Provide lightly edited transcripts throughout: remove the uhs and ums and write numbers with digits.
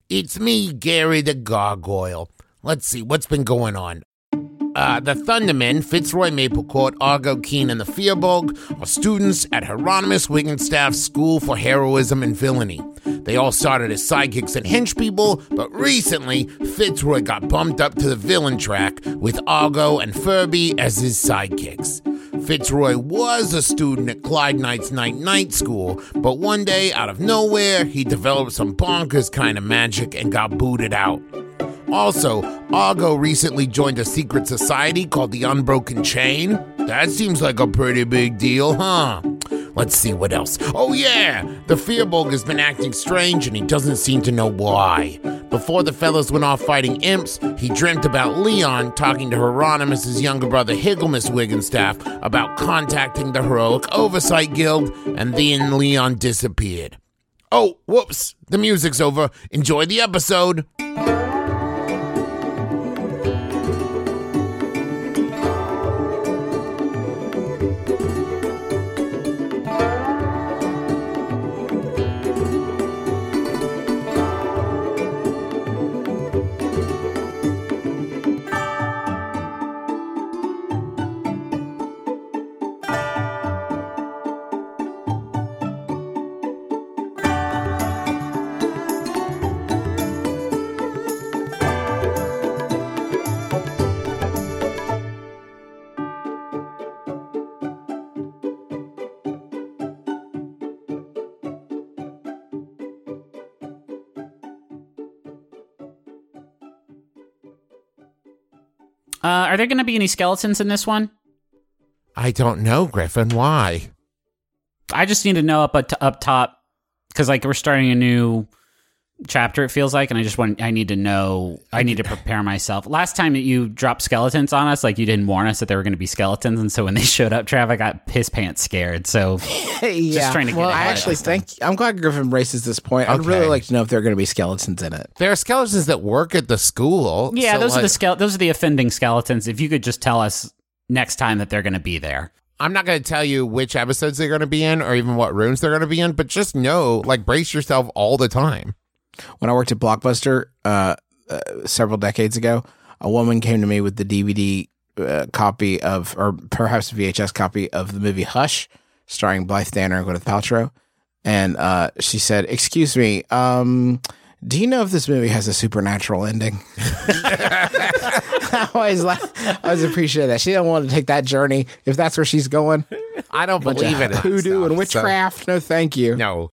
It's me, Gary the Gargoyle. Let's see, what's been going on? The Thundermen, Fitzroy Maplecourt, Argo Keen, and the Fearbog are students at Hieronymus Wigginstaff's School for Heroism and Villainy. They all started as sidekicks and henchpeople, but recently, Fitzroy got bumped up to the villain track with Argo and Furby as his sidekicks. Fitzroy was a student at Clyde Knight's Night School, but one day, out of nowhere, he developed some bonkers kind of magic and got booted out. Also, Argo recently joined a secret society called the Unbroken Chain. That seems like a pretty big deal, huh? Let's see what else. Oh yeah, the Fearbog has been acting strange and he doesn't seem to know why. Before the fellas went off fighting imps, he dreamt about Leon talking to Hieronymus' younger brother Higglemus Wigginstaff about contacting the Heroic Oversight Guild, and then Leon disappeared. Oh, whoops, the music's over. Enjoy the episode. Are there going to be any skeletons in this one? I don't know, Griffin. Why? I just need to know up top, because like we're starting a new chapter, it feels like, and I need to know. I need to prepare myself. Last time that you dropped skeletons on us, like you didn't warn us that there were going to be skeletons, and so when they showed up, Trav, I got piss pants scared. So just trying to get I actually I'm glad Griffin raises this point. I'd really like to know if there are going to be skeletons in it. There are skeletons that work at the school. Yeah, so those are the offending skeletons. If you could just tell us next time that they're going to be there. I'm not going to tell you which episodes they're going to be in or even what rooms they're going to be in, but just know, like, brace yourself all the time. When I worked at Blockbuster several decades ago, a woman came to me with the DVD copy of, or perhaps VHS copy of the movie Hush, starring Blythe Danner and Gwyneth Paltrow. And she said, "Excuse me, do you know if this movie has a supernatural ending?" I always appreciate that. She don't want to take that journey if that's where she's going. I don't believe it. Hoodoo and witchcraft. No, thank you. No.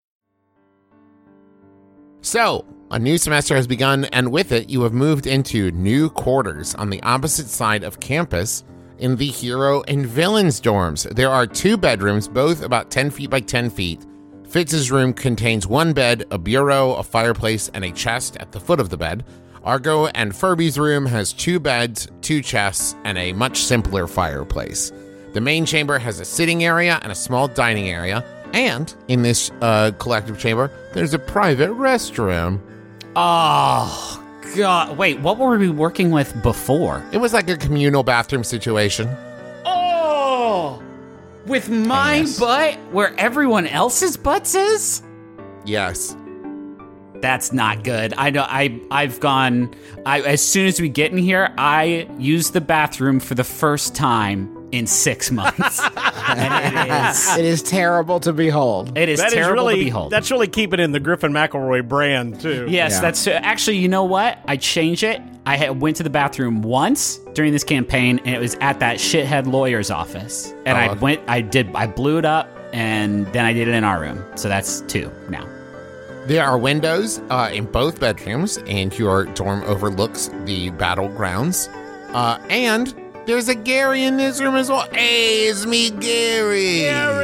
So, a new semester has begun, and with it, you have moved into new quarters on the opposite side of campus in the Hero and Villains dorms. There are 2 bedrooms, both about 10 feet by 10 feet. Fitz's room contains 1 bed, a bureau, a fireplace, and a chest at the foot of the bed. Argo and Furby's room has 2 beds, 2 chests, and a much simpler fireplace. The main chamber has a sitting area and a small dining area. And in this collective chamber, there's a private restroom. Oh, God. Wait, what were we working with before? It was like a communal bathroom situation. Oh, with my butt where everyone else's butts is? Yes. That's not good. I know. I've gone. As soon as we get in here, I use the bathroom for the first time in 6 months. And it is terrible to behold. It is terrible to behold. That's really keeping in the Griffin McElroy brand, too. Yes, that's actually, you know what? I changed it. I went to the bathroom once during this campaign, and it was at that shithead lawyer's office. And I blew it up, and then I did it in our room. So that's 2 now. There are windows in both bedrooms, and your dorm overlooks the battlegrounds. And there's a Gary in this room as well. Hey, it's me, Gary.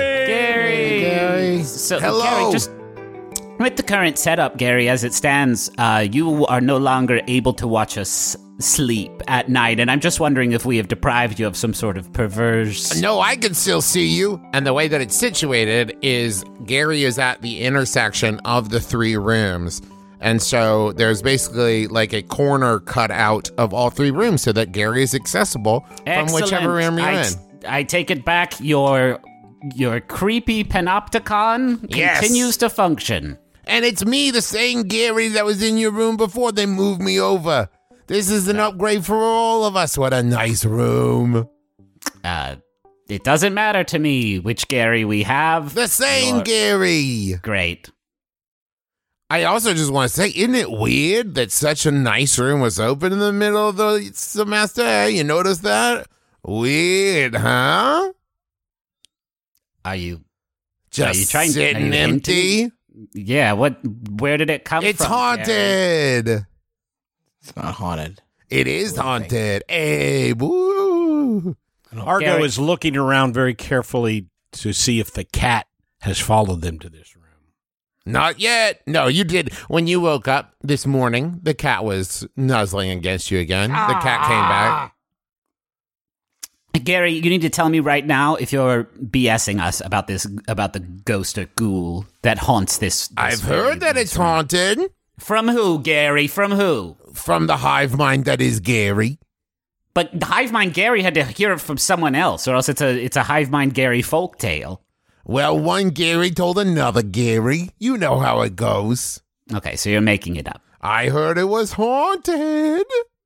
Gary. So, hello. Gary, just with the current setup, Gary, as it stands, you are no longer able to watch us sleep at night, and I'm just wondering if we have deprived you of some sort of perverse... No, I can still see you. And the way that it's situated is Gary is at the intersection of the 3 rooms. And so there's basically like a corner cut out of all 3 rooms so that Gary is accessible from whichever room you're in. I take it back. Your creepy panopticon continues to function. And it's me, the same Gary that was in your room before they moved me over. This is an upgrade for all of us. What a nice room. It doesn't matter to me which Gary we have. The same Gary. Great. I also just want to say, isn't it weird that such a nice room was open in the middle of the semester? Hey, you notice that? Weird, huh? Are you Just trying- sitting are you empty? Yeah, where did it come It's from? haunted. Gary? It's not haunted. It is haunted. Hey, woo. Argo Gary- is looking around very carefully to see if the cat has followed them to this room. Not yet. No, you did. When you woke up this morning, the cat was nuzzling against you again. The cat came back. Gary, you need to tell me right now if you're BSing us about the ghost or ghoul that haunts this I've heard that it's haunted. From who, Gary? From who? From the hive mind that is Gary. But the hive mind Gary had to hear it from someone else, or else it's a hive mind Gary folktale. Well, one Gary told another Gary. You know how it goes. Okay, so you're making it up. I heard it was haunted.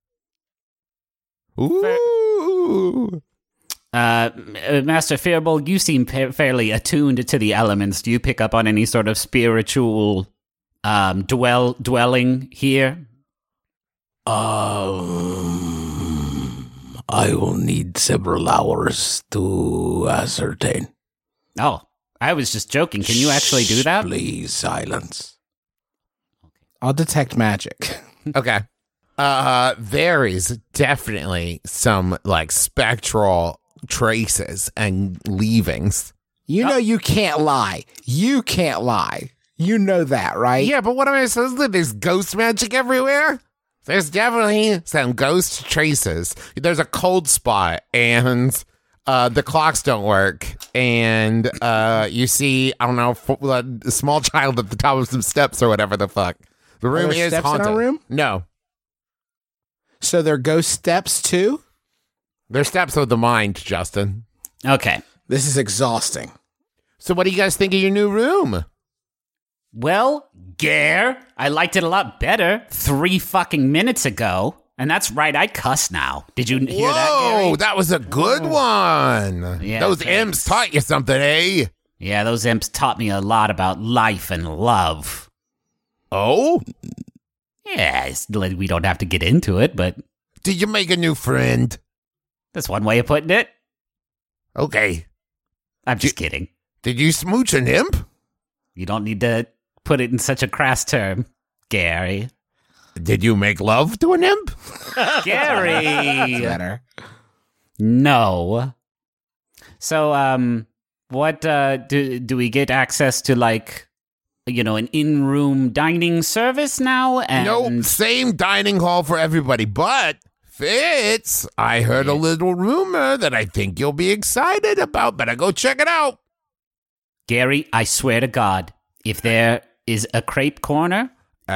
Ooh. Master Fearbold, you seem fairly attuned to the elements. Do you pick up on any sort of spiritual dwelling here? I will need several hours to ascertain. Oh, I was just joking. Can you actually do that? Please, silence. I'll detect magic. Okay. There is definitely some like spectral traces and leavings. You know you can't lie. You can't lie. You know that, right? Yeah, but what am I supposed to do? There's ghost magic everywhere? There's definitely some ghost traces. There's a cold spot, and the clocks don't work, and you see, I don't know, a small child at the top of some steps or whatever the fuck. The room there is steps in haunted. our room? No. So they're ghost steps too? They're steps of the mind, Justin. Okay. This is exhausting. So what do you guys think of your new room? Well, Gare, I liked it a lot better 3 fucking minutes ago. And that's right, I cuss now. Did you hear that, Gary? Whoa, that was a good one. Yeah, Those thanks. imps taught you something, eh? Yeah, those imps taught me a lot about life and love. Oh? Yeah, we don't have to get into it, but Did you make a new friend? that's one way of putting it. Okay. I'm just kidding. Did you smooch an imp? You don't need to put it in such a crass term, Gary. Did you make love to an imp? Gary! Better. No. So, what, do we get access to, like, you know, an in-room dining service now? And No, same dining hall for everybody. But, Fitz, I heard a little rumor that I think you'll be excited about. Better go check it out. Gary, I swear to God, if there is a crepe corner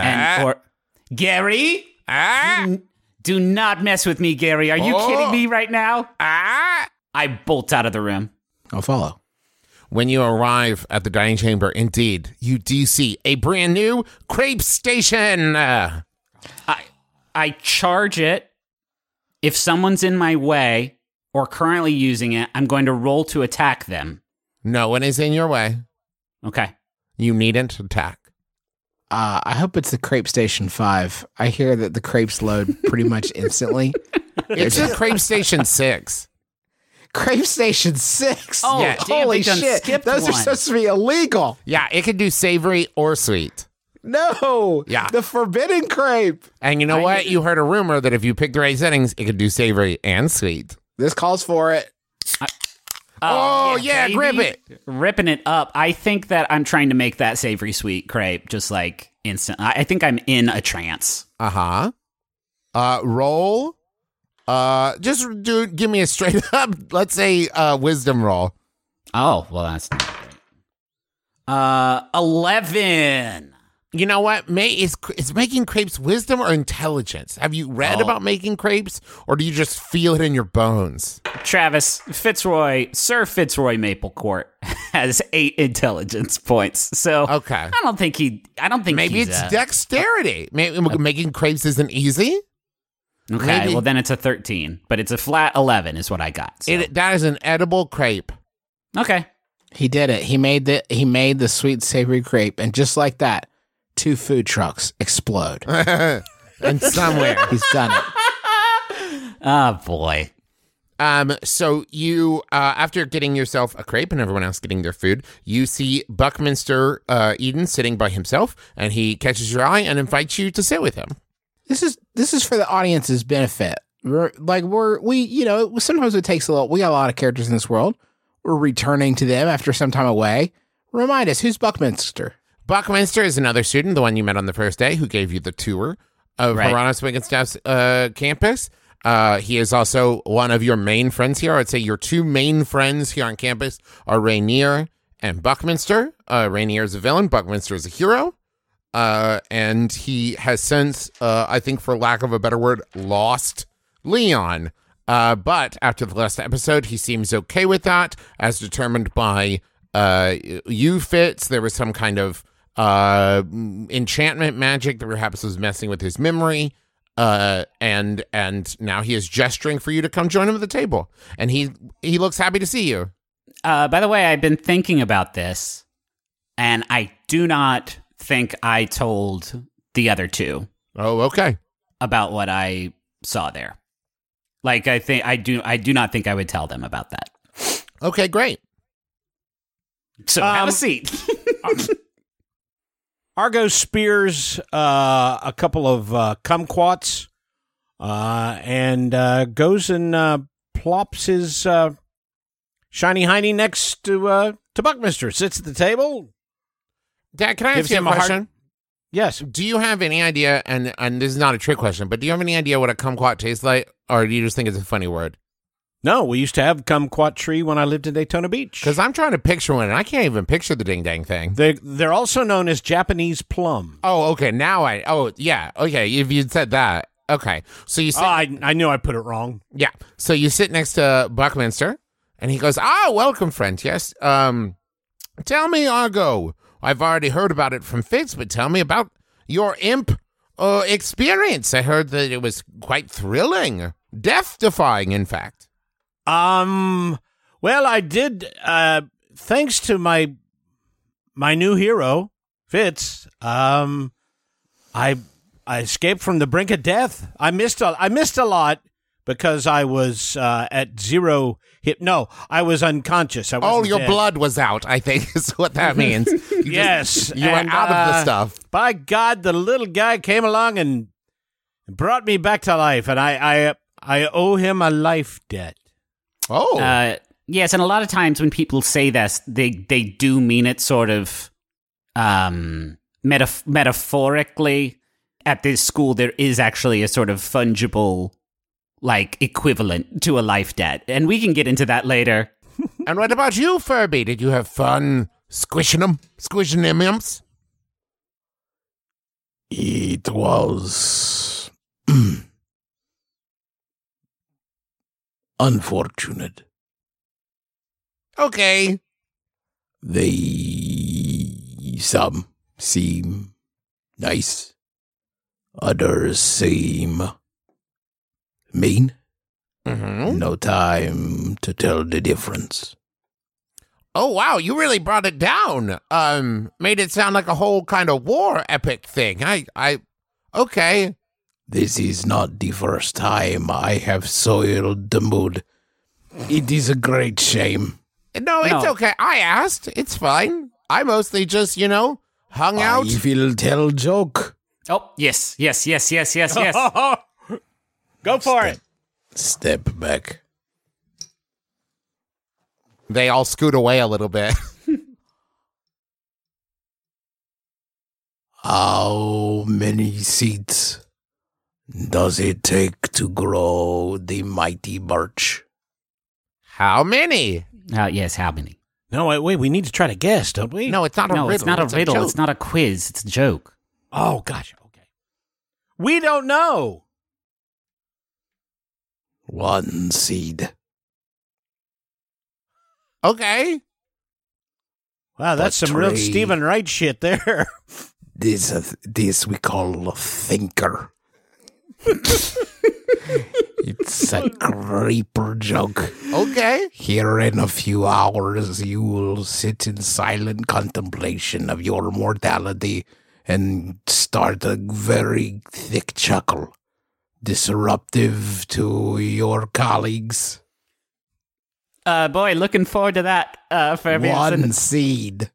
Gary, do not mess with me, Gary. Are you kidding me right now? I bolt out of the room. I'll follow. When you arrive at the dining chamber, indeed, you do see a brand new crepe station. I charge it. If someone's in my way or currently using it, I'm going to roll to attack them. No one is in your way. Okay. You needn't attack. I hope it's the Crepe Station 5. I hear that the crepes load pretty much instantly. It's a crepe station 6. Crepe Station 6? Oh, Yeah. damn, Holy we done shit. skipped Those one. are supposed to be illegal. Yeah, it could do savory or sweet. No. Yeah. The forbidden crepe. And you know what? You heard a rumor that if you pick the right settings, it could do savory and sweet. This calls for it. Oh, yeah, baby. grip it. Ripping it up. I think that I'm trying to make that savory sweet crepe just like instant. I think I'm in a trance. Uh-huh. Roll. Give me a straight up, let's say, wisdom roll. Oh, well, that's not great. 11. You know what? Is making crepes wisdom or intelligence? Have you read about making crepes, or do you just feel it in your bones? Travis, Sir Fitzroy Maplecourt has 8 intelligence points. So Okay. I don't think Maybe he's it's dexterity. Maybe making crepes isn't easy. Okay, maybe- well then it's a 13, but it's a flat 11 is what I got. So. That is an edible crepe. Okay. He did it. He made the sweet savory crepe, and just like that, 2 food trucks explode. And somewhere. He's done it. Oh boy. So you, after getting yourself a crepe and everyone else getting their food, you see Buckminster Eden sitting by himself, and he catches your eye and invites you to sit with him. This is for the audience's benefit. Sometimes it takes a lot. We got a lot of characters in this world. We're returning to them after some time away. Remind us, who's Buckminster? Buckminster is another student, the one you met on the first day, who gave you the tour of Right. Hieronymus Wigginstaff's campus. He is also one of your main friends here. I'd say your 2 main friends here on campus are Rainier and Buckminster. Rainier is a villain. Buckminster is a hero. And he has since, I think for lack of a better word, lost Leon. But after the last episode, he seems okay with that, as determined by you, Fitz. There was some kind of enchantment magic that perhaps was messing with his memory. And now he is gesturing for you to come join him at the table. And he looks happy to see you. By the way, I've been thinking about this, and I do not think I told the other 2 Oh, okay. about what I saw there. Like I do not think I would tell them about that. Okay, great. So have a seat. Argo spears a couple of kumquats and goes and plops his shiny hiney next to Buckminster. Sits at the table. Dad, can I Gives ask you a him a hard- question? Yes. Do you have any idea, and this is not a trick question, but do you have any idea what a kumquat tastes like, or do you just think it's a funny word? No, we used to have kumquat tree when I lived in Daytona Beach. Because I'm trying to picture one, and I can't even picture the ding-dang thing. They're also known as Japanese plum. Oh, okay, yeah, okay, if you'd said that. Okay, so you sit, I knew I put it wrong. yeah, so you sit next to Buckminster, and he goes, welcome, friend, yes, tell me, Argo, I've already heard about it from Fitz, but tell me about your imp experience. I heard that it was quite thrilling, death-defying, in fact. Well, I did, thanks to my new hero, Fitz, I escaped from the brink of death. I missed a lot because I was at 0 hit. No, I was unconscious. I wasn't Your dead. blood was out, I think, is what that means. Yes. You were and, out of the stuff. By God, the little guy came along and brought me back to life, and I owe him a life debt. Oh. Yes, and a lot of times when people say this, they do mean it sort of metaphorically. At this school, there is actually a sort of fungible, like, equivalent to a life debt. And we can get into that later. And what about you, Furby? Did you have fun squishing them imps? It was unfortunate. Okay. Some seem nice. Others seem mean. Mm-hmm. No time to tell the difference. Oh, wow, you really brought it down. Made it sound like a whole kind of war epic thing. Okay. This is not the first time I have soiled the mood. It is a great shame. No, it's okay. I asked. It's fine. I mostly just, hung out. I will tell joke. Oh, yes. Go for it. Step back. They all scoot away a little bit. How many seeds does it take to grow the mighty birch? How many? Yes, how many? No, wait, we need to try to guess, don't we? No, it's not a riddle. No, it's not a riddle. joke. It's not a quiz. It's a joke. Oh, gosh. Okay. We don't know. 1 seed. Okay. Wow, that's some real Portray- Stephen Wright shit there. This we call a thinker. It's a creeper joke. Okay. Here in a few hours, you will sit in silent contemplation of your mortality and start a very thick chuckle, disruptive to your colleagues. Boy, looking forward to that for every 1 episode. seed.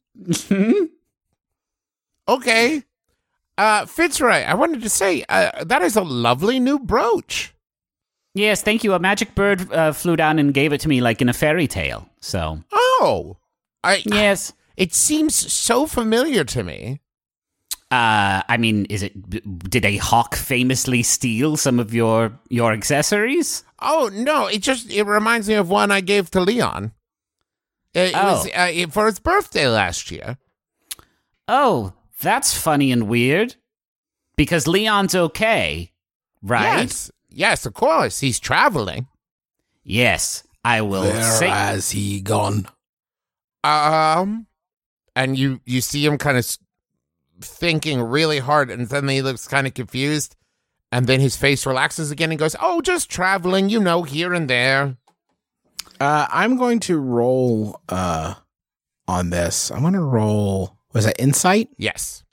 Okay. Fitzroy, I wanted to say, that is a lovely new brooch. Yes, thank you. A magic bird flew down and gave it to me like in a fairy tale. So, Oh. yes. It seems so familiar to me. I mean, did a hawk famously steal some of your accessories? Oh, no, it reminds me of one I gave to Leon. It was for his birthday last year. Oh, that's funny and weird. Because Leon's okay, right? Yes, of course. He's traveling. Yes, I will Where say. has he gone? And you see him kind of thinking really hard, and suddenly he looks kind of confused, and then his face relaxes again and goes, "Oh, just traveling, here and there." I'm going to roll on this. I'm going to roll. Was that insight? Yes.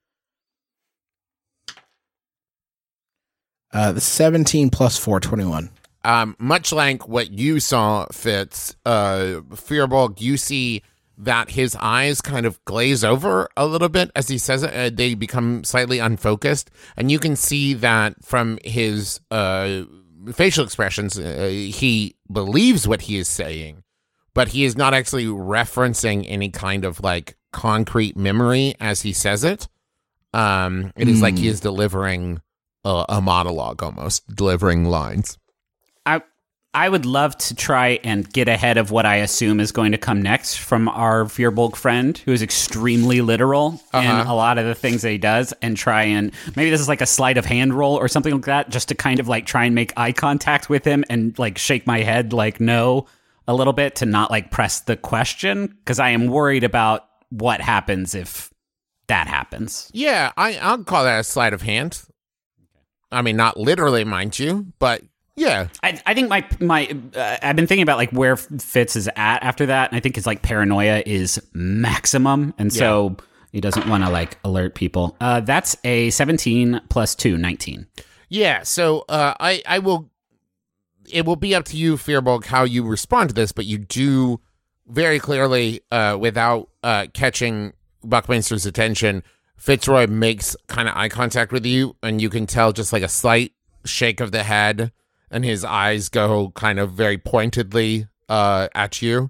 The 17 plus 4, 21. Much like what you saw, Fitz, Fearbulk, you see that his eyes kind of glaze over a little bit as he says it. They become slightly unfocused, and you can see that from his facial expressions, he believes what he is saying, but he is not actually referencing any kind of like concrete memory as he says it. It is like he is delivering a monologue, almost delivering lines. I would love to try and get ahead of what I assume is going to come next from our Fearbulk friend, who is extremely literal in a lot of the things that he does, and try and maybe this is like a sleight of hand roll or something like that, just to kind of like try and make eye contact with him and like shake my head like no a little bit to not like press the question, because I am worried about what happens if that happens. Yeah, I'll call that a sleight of hand. I mean, not literally, mind you, but yeah. I think my I've been thinking about like where Fitz is at after that, and I think his like paranoia is maximum, and so he doesn't want to like alert people. That's a 17 plus 2, 19. Yeah, so I will. It will be up to you, Fearbulk, how you respond to this, but you do very clearly, without catching Buckminster's attention, Fitzroy makes kind of eye contact with you, and you can tell just like a slight shake of the head, and his eyes go kind of very pointedly at you.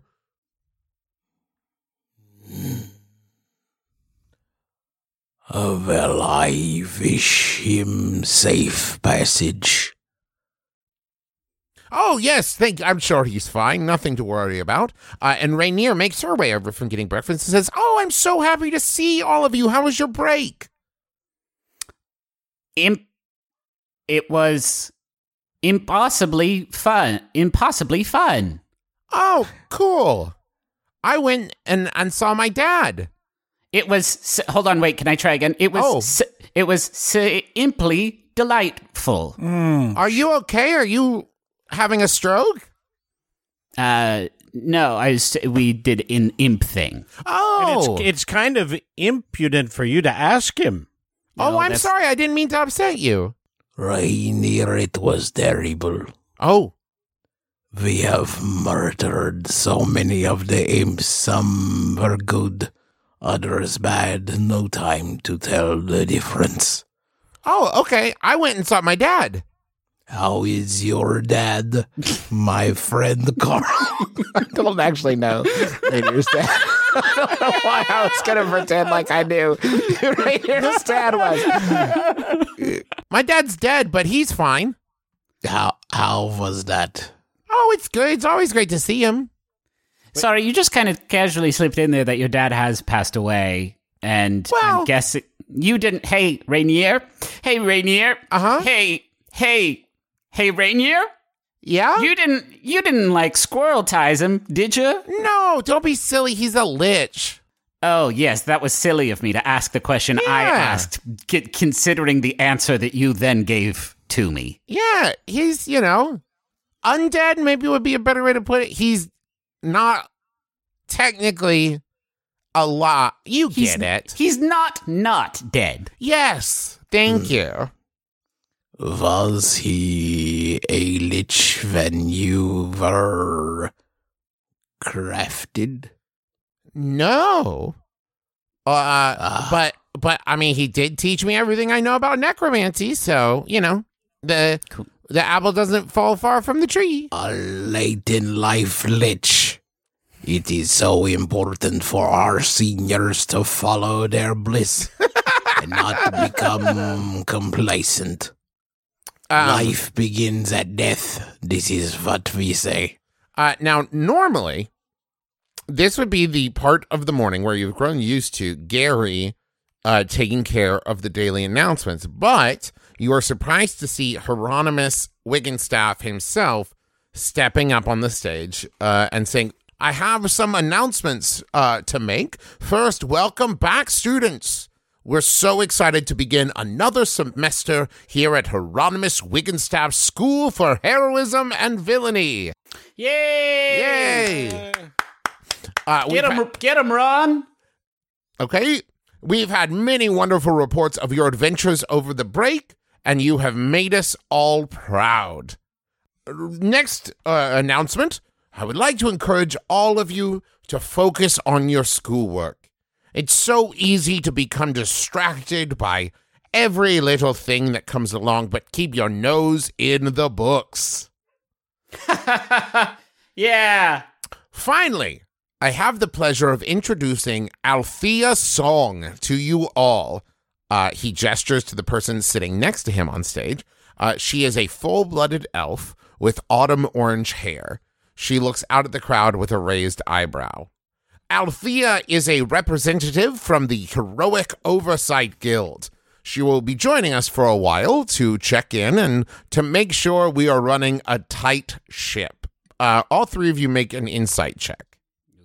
Well, I wish him safe passage. Oh, yes, I'm sure he's fine. Nothing to worry about. And Rainier makes her way over from getting breakfast and says, "Oh, I'm so happy to see all of you. How was your break?" It was impossibly fun. Oh, cool. I went and saw my dad. It was. Hold on, wait. Can I try again? It was. It was simply delightful. Are you okay? Are you having a stroke? No. We did an imp thing. Oh, And it's kind of impudent for you to ask him. oh, I'm sorry. I didn't mean to upset you. Rainier, it was terrible. Oh, We have murdered so many of the imps. Some were good, others bad. No time to tell the difference. oh, okay. I went and saw my dad. How is your dad, my friend Carl? I don't actually know Rainier's dad. I don't know why I was going to pretend like I knew who Rainier's dad was. My dad's dead, but he's fine. How was that? Oh, it's good. It's always great to see him. Sorry, you just kind of casually slipped in there that your dad has passed away, and Well- I'm guessing. You didn't. Hey, Rainier. Hey, Rainier. Uh-huh. Hey, Rainier. Yeah? You didn't like squirrel ties him, did you? No, don't be silly. He's a lich. Oh, yes, that was silly of me to ask the question I Yeah. asked, considering the answer that you then gave to me. Yeah, he's, undead maybe would be a better way to put it. He's not technically alive. You get it. He's not dead. Yes, thank you. Was he a lich when you were crafted? No. But I mean, he did teach me everything I know about necromancy, so, the apple doesn't fall far from the tree. A late in life lich. It is so important for our seniors to follow their bliss and not become complacent. Life begins at death. This is what we say. Now, normally, this would be the part of the morning where you've grown used to Gary taking care of the daily announcements, but you are surprised to see Hieronymus Wiggenstaff himself stepping up on the stage and saying, I have some announcements to make. First, welcome back, students. We're so excited to begin another semester here at Hieronymus Wiggenstaff School for Heroism and Villainy. Yay! Yay! Get him, Ron! Okay, we've had many wonderful reports of your adventures over the break, and you have made us all proud. Next announcement, I would like to encourage all of you to focus on your schoolwork. It's so easy to become distracted by every little thing that comes along, but keep your nose in the books. Yeah. Finally, I have the pleasure of introducing Althea Song to you all. He gestures to the person sitting next to him on stage. She is a full-blooded elf with autumn orange hair. She looks out at the crowd with a raised eyebrow. Althea is a representative from the Heroic Oversight Guild. She will be joining us for a while to check in and to make sure we are running a tight ship. All three of you make an insight check.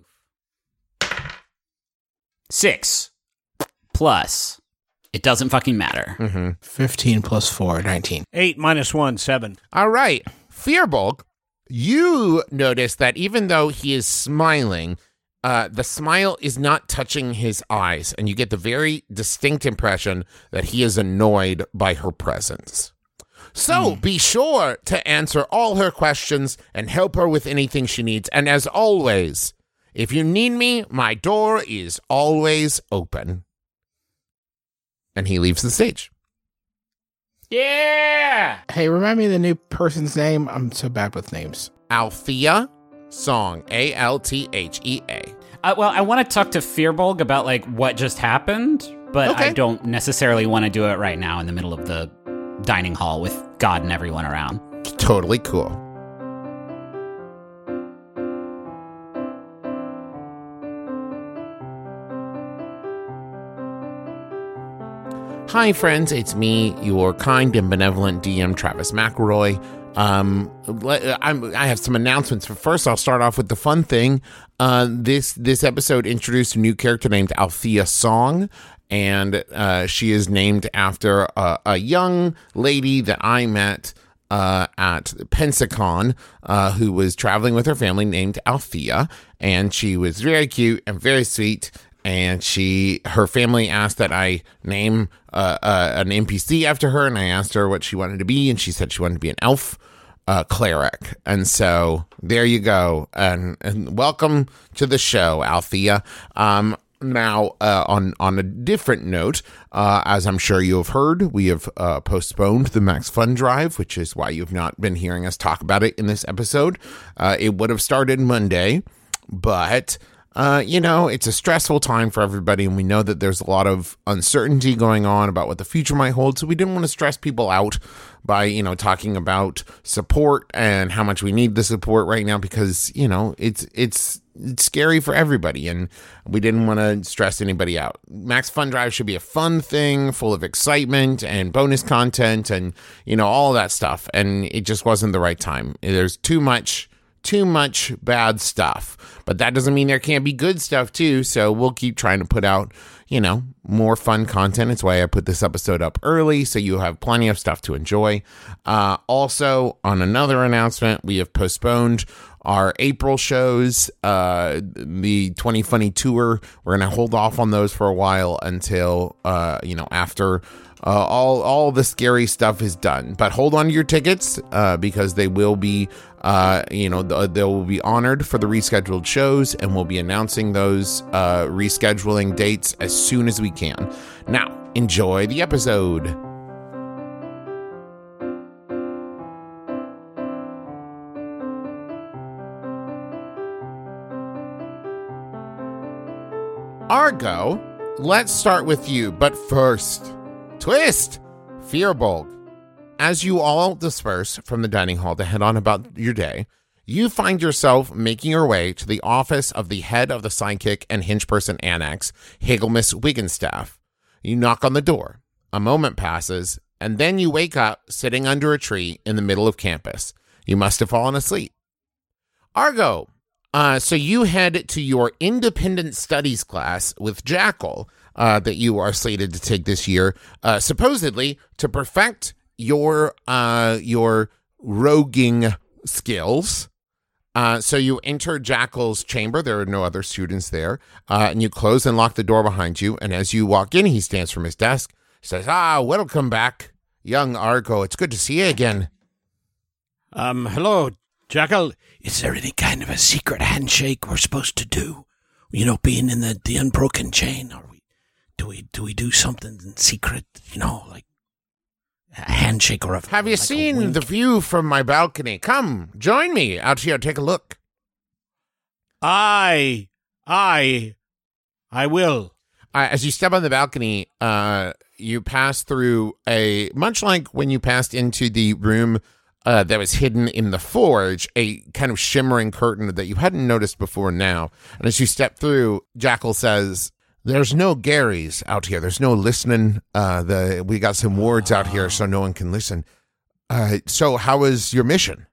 6 plus. It doesn't fucking matter. 15 plus 4, 19. 8 minus 1, 7. All right. Fearbulk, you notice that even though he is smiling, the smile is not touching his eyes, and you get the very distinct impression that he is annoyed by her presence. So be sure to answer all her questions and help her with anything she needs. And as always, if you need me, my door is always open. And he leaves the stage. Yeah! Hey, remind me of the new person's name. I'm so bad with names. Althea Song, Althea. Well, I want to talk to Fearbulk about like what just happened, but Okay. I don't necessarily want to do it right now in the middle of the dining hall with God and everyone around. Totally cool. Hi, friends. It's me, your kind and benevolent DM, Travis McElroy. I have some announcements. But first, I'll start off with the fun thing. This episode introduced a new character named Althea Song, and she is named after a young lady that I met at Pensacon, who was traveling with her family, named Althea, and she was very cute and very sweet. And her family asked that I name an NPC after her, and I asked her what she wanted to be, and she said she wanted to be an elf cleric. And so there you go. And welcome to the show, Althea. Now, on a different note, as I'm sure you have heard, we have postponed the Max Fun Drive, which is why you've not been hearing us talk about it in this episode. It would have started Monday, but it's a stressful time for everybody, and we know that there's a lot of uncertainty going on about what the future might hold, so we didn't want to stress people out by, talking about support and how much we need the support right now, because, it's it's scary for everybody, and we didn't want to stress anybody out. Max Fun Drive should be a fun thing full of excitement and bonus content and, all that stuff. And it just wasn't the right time. There's too much bad stuff, but that doesn't mean there can't be good stuff too. So we'll keep trying to put out, more fun content. It's why I put this episode up early, so you have plenty of stuff to enjoy. Also, on another announcement, we have postponed our April shows, the 20 Funny Tour. We're going to hold off on those for a while until, after all the scary stuff is done. But hold on to your tickets because they will be, they will be honored for the rescheduled shows, and we'll be announcing those rescheduling dates as soon as we can. Now, enjoy the episode. Argo, let's start with you, but first, Twist, Firbolg. As you all disperse from the dining hall to head on about your day, you find yourself making your way to the office of the head of the Sidekick and Henchperson Annex, Hagelmus Wiggenstaff. You knock on the door. A moment passes, and then you wake up sitting under a tree in the middle of campus. You must have fallen asleep. Argo, so you head to your independent studies class with Jackal that you are slated to take this year, supposedly to perfect your roguing skills. So you enter Jackal's chamber. There are no other students there. And you close and lock the door behind you. And as you walk in, he stands from his desk, says, welcome back, young Argo. It's good to see you again. Hello, Jackal. Is there any kind of a secret handshake we're supposed to do? Being in the unbroken chain, do we do something in secret? Like a handshake or a. Have you seen the view from my balcony? Come, join me out here. Take a look. I will. As you step on the balcony, you pass through much like when you passed into the room that was hidden in the forge, a kind of shimmering curtain that you hadn't noticed before now. And as you step through, Jackal says, there's no Garys out here. There's no listening. We got some wards out here so no one can listen. So how was your mission?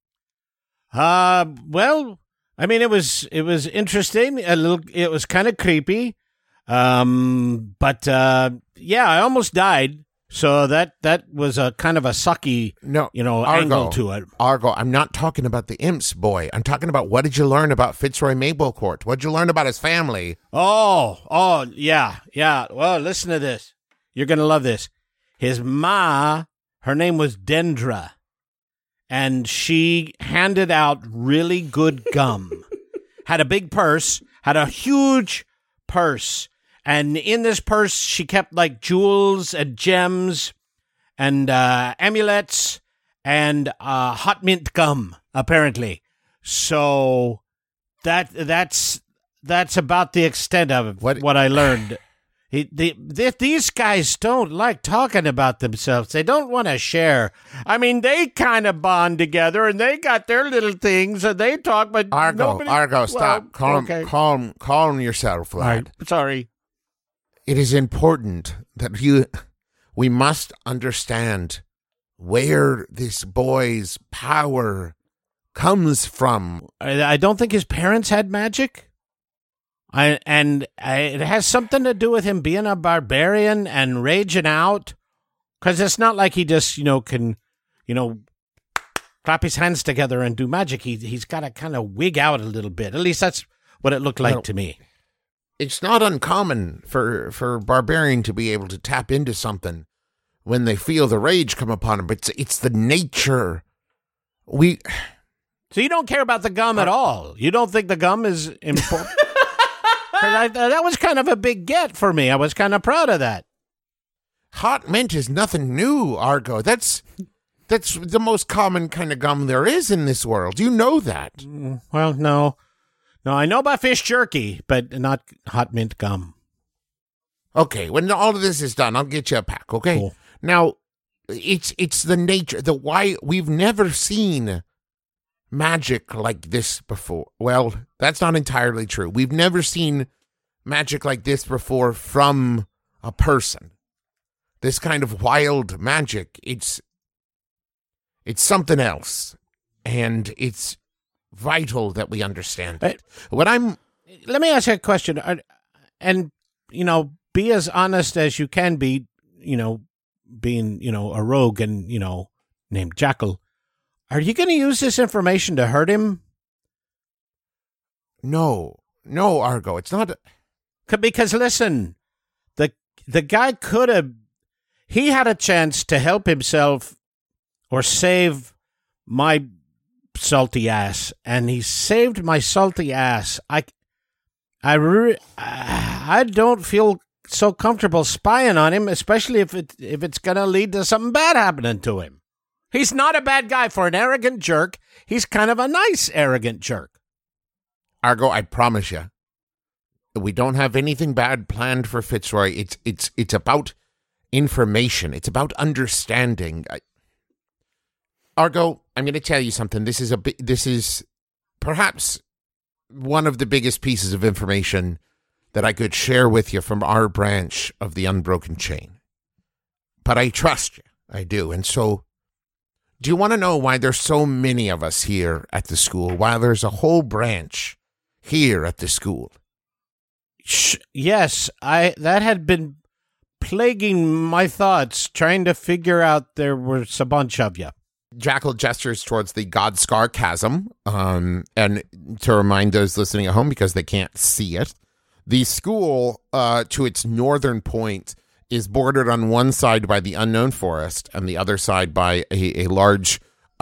Well, I mean, it was interesting. It was kind of creepy. But yeah, I almost died. So that was a kind of a sucky, Argo, angle to it. Argo, I'm not talking about the imps, boy. I'm talking about what did you learn about Fitzroy Maplecourt? What did you learn about his family? Oh, yeah. Well, listen to this. You're going to love this. His ma, her name was Dendra, and she handed out really good gum. Had a big purse, had a huge purse. And in this purse, she kept like jewels and gems and amulets and hot mint gum, apparently. So that's about the extent of what I learned. These guys don't like talking about themselves. They don't want to share. I mean, they kind of bond together, and they got their little things, and they talk. But Argo, stop. Calm yourself, lad. Sorry. It is important that we must understand where this boy's power comes from. I don't think his parents had magic. It has something to do with him being a barbarian and raging out. Because it's not like he just, can, clap his hands together and do magic. He's got to kind of wig out a little bit. At least that's what it looked like to me. It's not uncommon for barbarian to be able to tap into something when they feel the rage come upon them, but it's the nature. So you don't care about the gum at all? You don't think the gum is important? That was kind of a big get for me. I was kind of proud of that. Hot mint is nothing new, Argo. That's the most common kind of gum there is in this world. You know that. Well, no. No, I know about fish jerky, but not hot mint gum. Okay, when all of this is done, I'll get you a pack, okay? Cool. Now, it's the nature, the why we've never seen magic like this before. Well, that's not entirely true. We've never seen magic like this before from a person. This kind of wild magic, it's something else, and it's vital that we understand it. Let me ask you a question, and be as honest as you can be. Being a rogue and named Jackal. Are you going to use this information to hurt him? No, Argo. It's not. Because listen, the guy could have. He had a chance to help himself or save my salty ass, and he saved my salty ass. I don't feel so comfortable spying on him, especially if it's going to lead to something bad happening to him. He's not a bad guy for an arrogant jerk. He's kind of a nice arrogant jerk. Argo, I promise you, we don't have anything bad planned for Fitzroy. It's about information. It's about understanding. Argo, I'm going to tell you something. This is perhaps one of the biggest pieces of information that I could share with you from our branch of the Unbroken Chain. But I trust you. I do. And so, do you want to know why there's so many of us here at the school? Why there's a whole branch here at the school? Yes, that had been plaguing my thoughts, trying to figure out there was a bunch of you. Jackal gestures towards the Godscar Chasm, and to remind those listening at home, because they can't see it, the school, to its northern point, is bordered on one side by the Unknown Forest and the other side by a large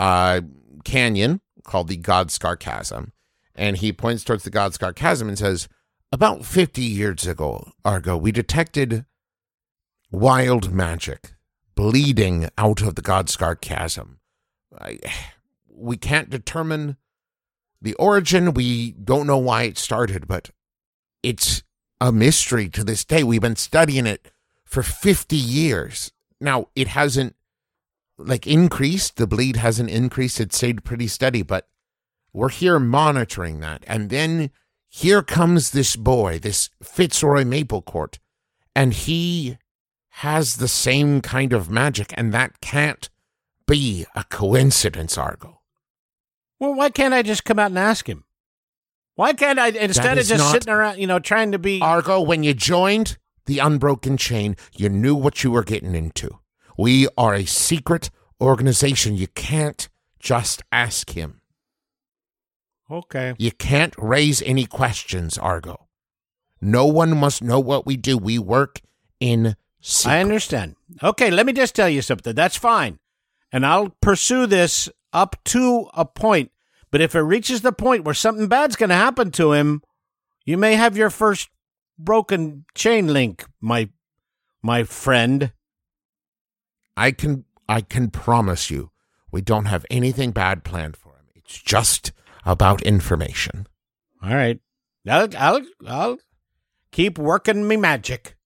canyon called the Godscar Chasm. And he points towards the Godscar Chasm and says, about 50 years ago, Argo, we detected wild magic bleeding out of the Godscar Chasm. We can't determine the origin. We don't know why it started, but it's a mystery to this day. We've been studying it for 50 years. Now, it hasn't, increased. The bleed hasn't increased. It stayed pretty steady, but we're here monitoring that. And then here comes this boy, this Fitzroy Maplecourt, and he has the same kind of magic, and that can't be a coincidence, Argo. Well, why can't I just come out and ask him? Why can't I, instead of just sitting around, trying to be... Argo, when you joined the Unbroken Chain, you knew what you were getting into. We are a secret organization. You can't just ask him. Okay. You can't raise any questions, Argo. No one must know what we do. We work in secret. I understand. Okay, let me just tell you something. That's fine. And I'll pursue this up to a point. But if it reaches the point where something bad's going to happen to him, you may have your first broken chain link, my friend. I can promise you, we don't have anything bad planned for him. It's just about information. All right. I'll keep working me magic.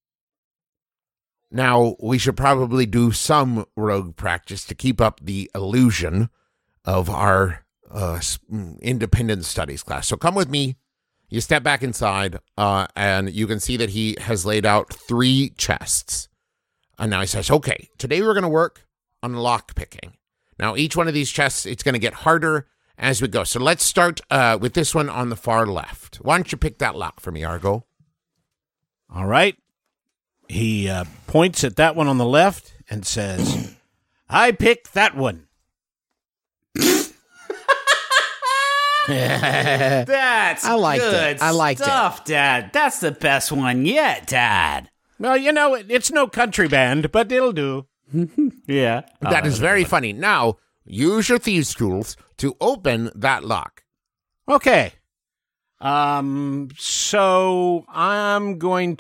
Now, we should probably do some rogue practice to keep up the illusion of our independent studies class. So come with me. You step back inside, and you can see that he has laid out 3 chests. And now he says, okay, today we're going to work on lock picking. Now, each one of these chests, it's going to get harder as we go. So let's start with this one on the far left. Why don't you pick that lock for me, Argo? All right. He points at that one on the left and says, I pick that one. That's I liked good it. I liked stuff, Dad. That's the best one yet, Dad. Well, it's no country band, but it'll do. Yeah. That is very funny. Now, use your thieves' tools to open that lock. Okay. So I'm going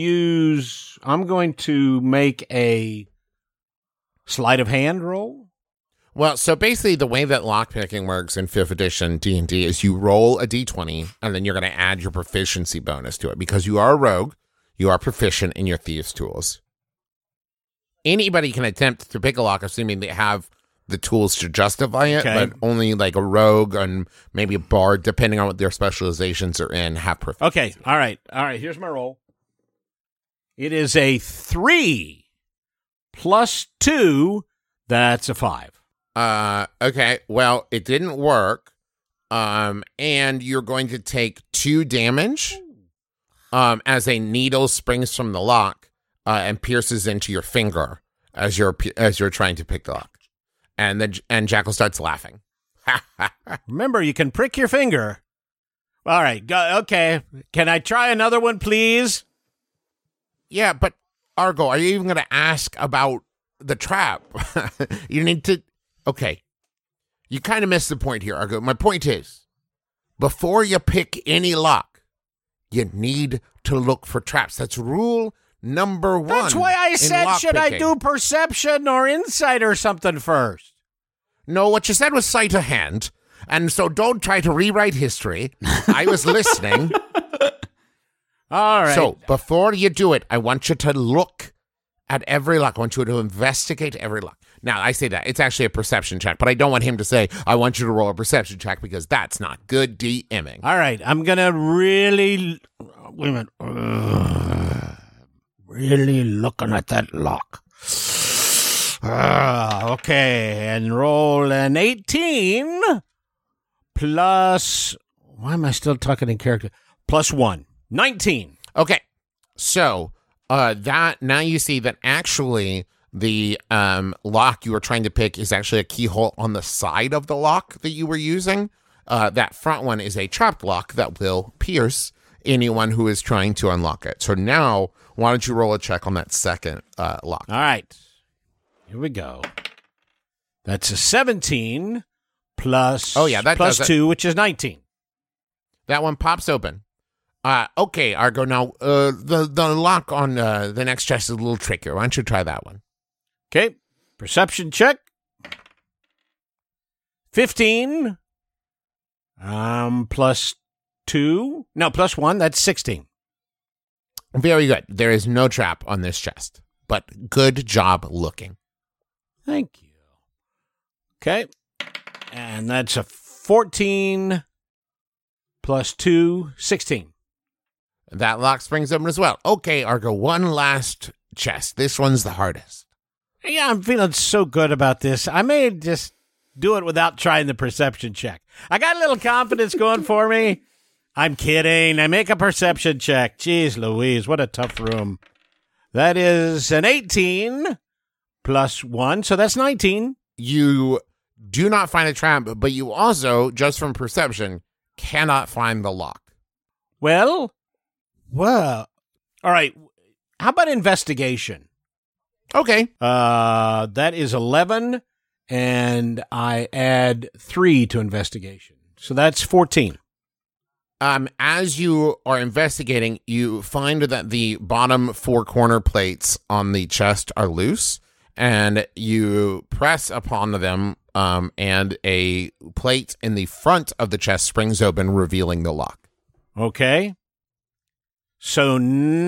to make a sleight of hand roll. Well, so basically the way that lockpicking works in 5th edition D&D is you roll a d20, and then you're going to add your proficiency bonus to it. Because you are a rogue, you are proficient in your thieves' tools. Anybody can attempt to pick a lock, assuming they have the tools to justify it, Okay. but only like a rogue and maybe a bard, depending on what their specializations are in, have proficiency. Okay. All right. Here's my roll. It is a 3 plus 2. That's a 5. Okay. Well, it didn't work. And you're going to take 2 damage. As a needle springs from the lock, and pierces into your finger as you're trying to pick the lock. And Jackal starts laughing. Remember, you can prick your finger. All right. Okay. Can I try another one, please? Yeah, but Argo, are you even going to ask about the trap? You need to. Okay. You kind of missed the point here, Argo. My point is, before you pick any lock, you need to look for traps. That's rule number 1. That's why I in said, should I lockpicking. do perception or insight or something first? No, what you said was sleight of hand, and so don't try to rewrite history. I was listening. All right. So before you do it, I want you to look at every lock. I want you to investigate every lock. Now, I say that. It's actually a perception check, but I don't want him to say, I want you to roll a perception check, because that's not good DMing. All right. I'm going to really... Wait a minute. Really looking at that lock. Okay. And roll an 18 plus... Why am I still talking in character? Plus 1. 19. Okay. So that now you see that actually the lock you were trying to pick is actually a keyhole on the side of the lock that you were using. That front one is a trapped lock that will pierce anyone who is trying to unlock it. So now, why don't you roll a check on that second lock? All right. Here we go. That's a 17 plus... Oh, yeah, that plus does it. 2, which is 19. That one pops open. Okay, Argo, now the lock on the next chest is a little trickier. Why don't you try that one? Okay. Perception check. 15. Plus 2. No, plus 1. That's 16. Very good. There is no trap on this chest, but good job looking. Thank you. Okay. And that's a 14 plus 2, 16. That lock springs open as well. Okay, Argo, one last chest. This one's the hardest. Yeah, I'm feeling so good about this. I may just do it without trying the perception check. I got a little confidence going for me. I'm kidding. I make a perception check. Jeez Louise, what a tough room. That is an 18 plus 1, so that's 19. You do not find a trap, but you also, just from perception, cannot find the lock. Well, all right. How about investigation? Okay. That is 11, and I add 3 to investigation. So that's 14. As you are investigating, you find that the bottom 4 corner plates on the chest are loose, and you press upon them, and a plate in the front of the chest springs open, revealing the lock. Okay. So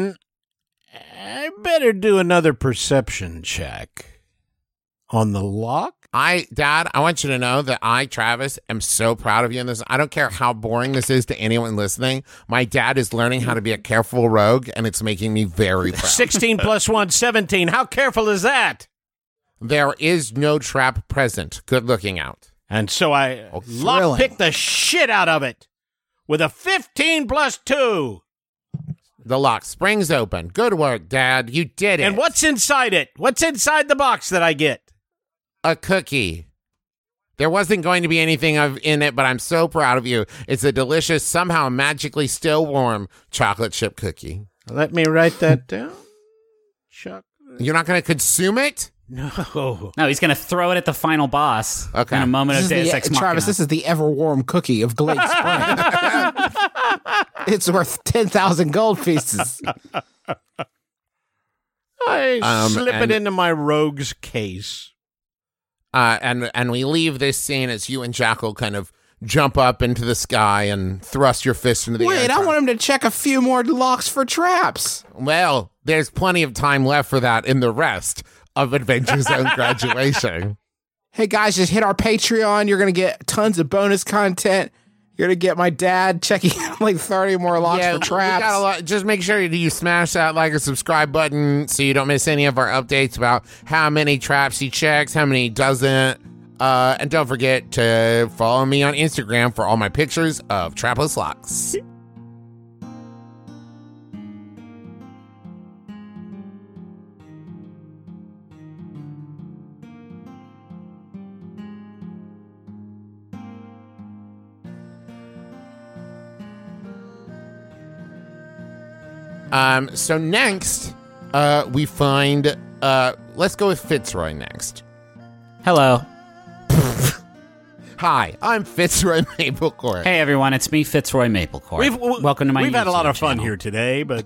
I better do another perception check on the lock. Dad, I want you to know that I, Travis, am so proud of you in this. I don't care how boring this is to anyone listening. My dad is learning how to be a careful rogue, and it's making me very proud. 16 plus 1, 17. How careful is that? There is no trap present. Good looking out. And so I thrilling. lockpick the shit out of it with a 15 plus 2. The lock springs open. Good work, Dad. You did it. And what's inside it? What's inside the box that I get? A cookie. There wasn't going to be anything in it, but I'm so proud of you. It's a delicious, somehow magically still warm chocolate chip cookie. Let me write that down. Chocolate. You're not going to consume it? No. No, he's going to throw it at the final boss Okay. in a moment of Deus Ex Machina. Travis, this is the ever warm cookie of Glade Spring. It's worth 10,000 gold pieces. I slip it and- into my rogue's case. And we leave this scene as you and Jackal kind of jump up into the sky and thrust your fist into the air. Wait, I want him to check a few more locks for traps. Well, there's plenty of time left for that in the rest of Adventure Zone Graduation. hey guys, just hit our Patreon. You're going to get tons of bonus content. You're going to get my dad checking out like 30 more locks for traps. We got a lot. Just make sure you smash that like or subscribe button so you don't miss any of our updates about how many traps he checks, how many he doesn't. And don't forget to follow me on Instagram for all my pictures of trapless locks. So next, we find, let's go with Fitzroy next. Hello. Hi, I'm Fitzroy Maplecourt. Hey, everyone. It's me, Fitzroy Maplecourt. Welcome to my We've had a lot YouTube of fun channel. here today, but...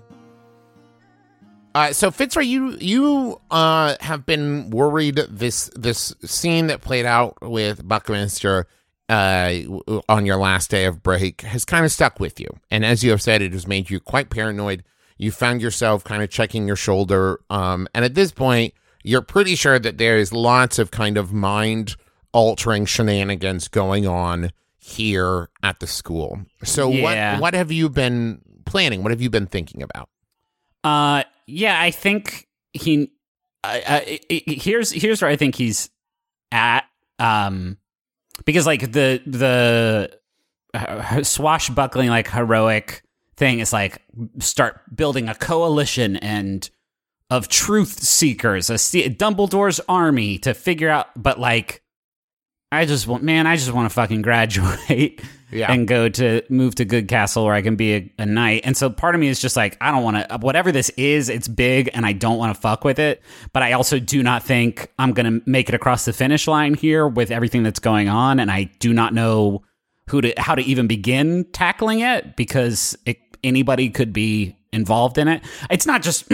So Fitzroy, you have been worried this scene that played out with Buckminster on your last day of break has kind of stuck with you. And as you have said, it has made you quite paranoid. You found yourself kind of checking your shoulder. And at this point, you're pretty sure that there is lots of kind of mind-altering shenanigans going on here at the school. So what have you been planning? What have you been thinking about? Yeah, I think here's where I think he's at. Because like the swashbuckling, like heroic thing is like start building a coalition and of truth seekers, Dumbledore's army to figure out. But like, I just want to fucking graduate and move to Good Castle where I can be a knight. And so part of me is just like, I don't want to, whatever this is, it's big and I don't want to fuck with it. But I also do not think I'm going to make it across the finish line here with everything that's going on. And I do not know how to even begin tackling it because anybody could be involved in it. It's not just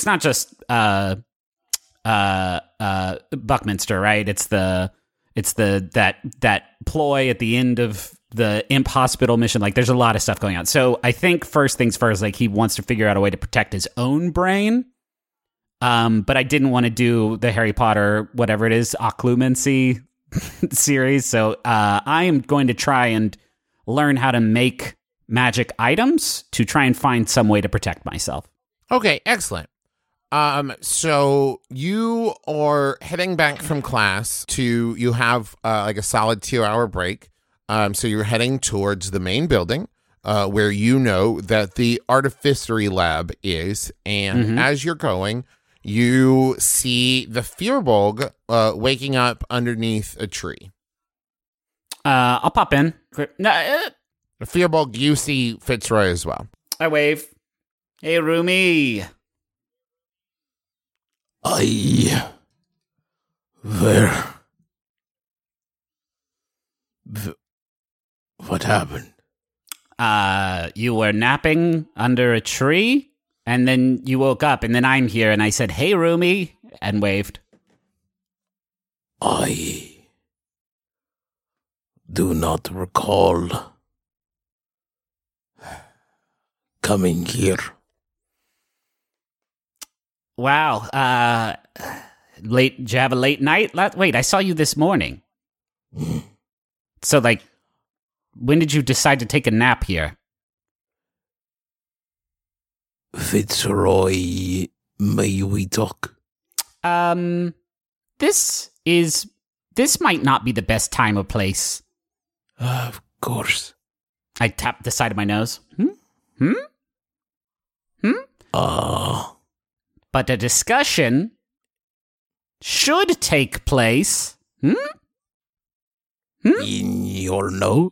Buckminster, right? It's that ploy at the end of the Imp Hospital mission. Like, there's a lot of stuff going on. So I think first things first, like he wants to figure out a way to protect his own brain. But I didn't want to do the Harry Potter, whatever it is, occlumency series. So I am going to try and learn how to make magic items to try and find some way to protect myself. Okay, excellent. So you are heading back from class you have like a solid 2-hour break. So you're heading towards the main building, where you know that the artificery lab is. And as you're going, you see the Firbolg waking up underneath a tree. I'll pop in. The Firbolg, you see Fitzroy as well. I wave. Hey, Rumi. What happened? You were napping under a tree, and then you woke up, and then I'm here, and I said, hey, Rumi, and waved. I do not recall coming here. Wow. Did you have a late night? Wait, I saw you this morning. So, like, when did you decide to take a nap here? Fitzroy, may we talk? This might not be the best time or place. Of course. I tapped the side of my nose. But a discussion should take place. In your nose?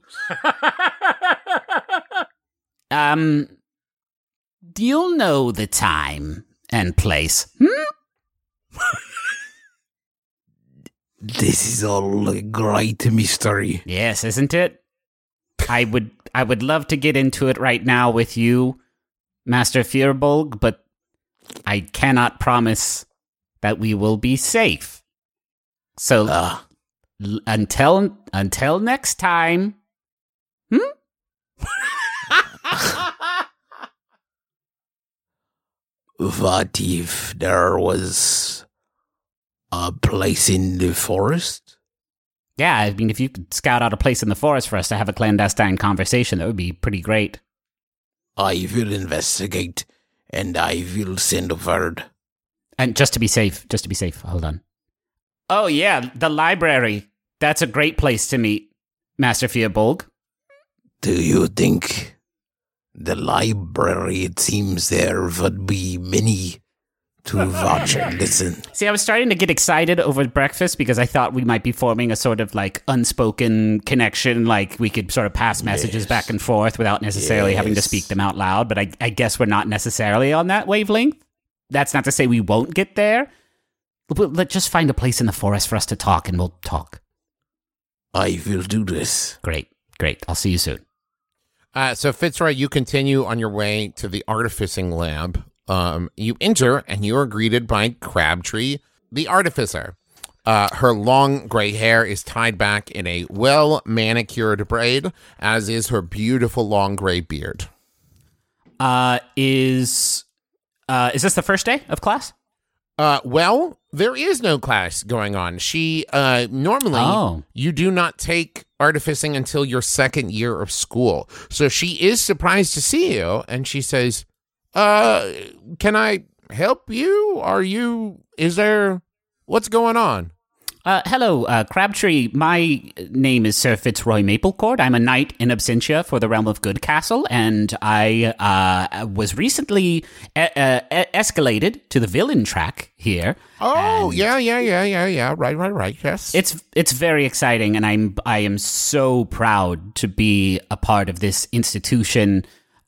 You'll know the time and place. This is all a great mystery. Yes, isn't it? I would love to get into it right now with you, Master Firbolg, but I cannot promise that we will be safe. So until next time. What if there was a place in the forest Yeah, I mean, if you could scout out a place in the forest for us to have a clandestine conversation, that would be pretty great. I will investigate, and I will send word. And just to be safe, hold on. Oh, yeah, the library. That's a great place to meet, Master Fearbolg. Do you think the library, it seems there would be many to watch and listen? See, I was starting to get excited over breakfast because I thought we might be forming a sort of like unspoken connection, like we could sort of pass messages back and forth without necessarily having to speak them out loud. But I guess we're not necessarily on that wavelength. That's not to say we won't get there. Let's just find a place in the forest for us to talk, and we'll talk. I will do this. Great. I'll see you soon. So Fitzroy, you continue on your way to the artificing lab. You enter, and you are greeted by Crabtree, the artificer. Her long gray hair is tied back in a well-manicured braid, as is her beautiful long gray beard. Is this the first day of class? Well, there is no class going on. She, normally, you do not take artificing until your second year of school. So she is surprised to see you, and she says, can I help you? What's going on? Hello, Crabtree. My name is Sir Fitzroy Maplecourt. I'm a knight in absentia for the realm of Goodcastle, and I was recently escalated to the villain track here. Oh, yeah. Right. Yes. It's very exciting, and I am so proud to be a part of this institution.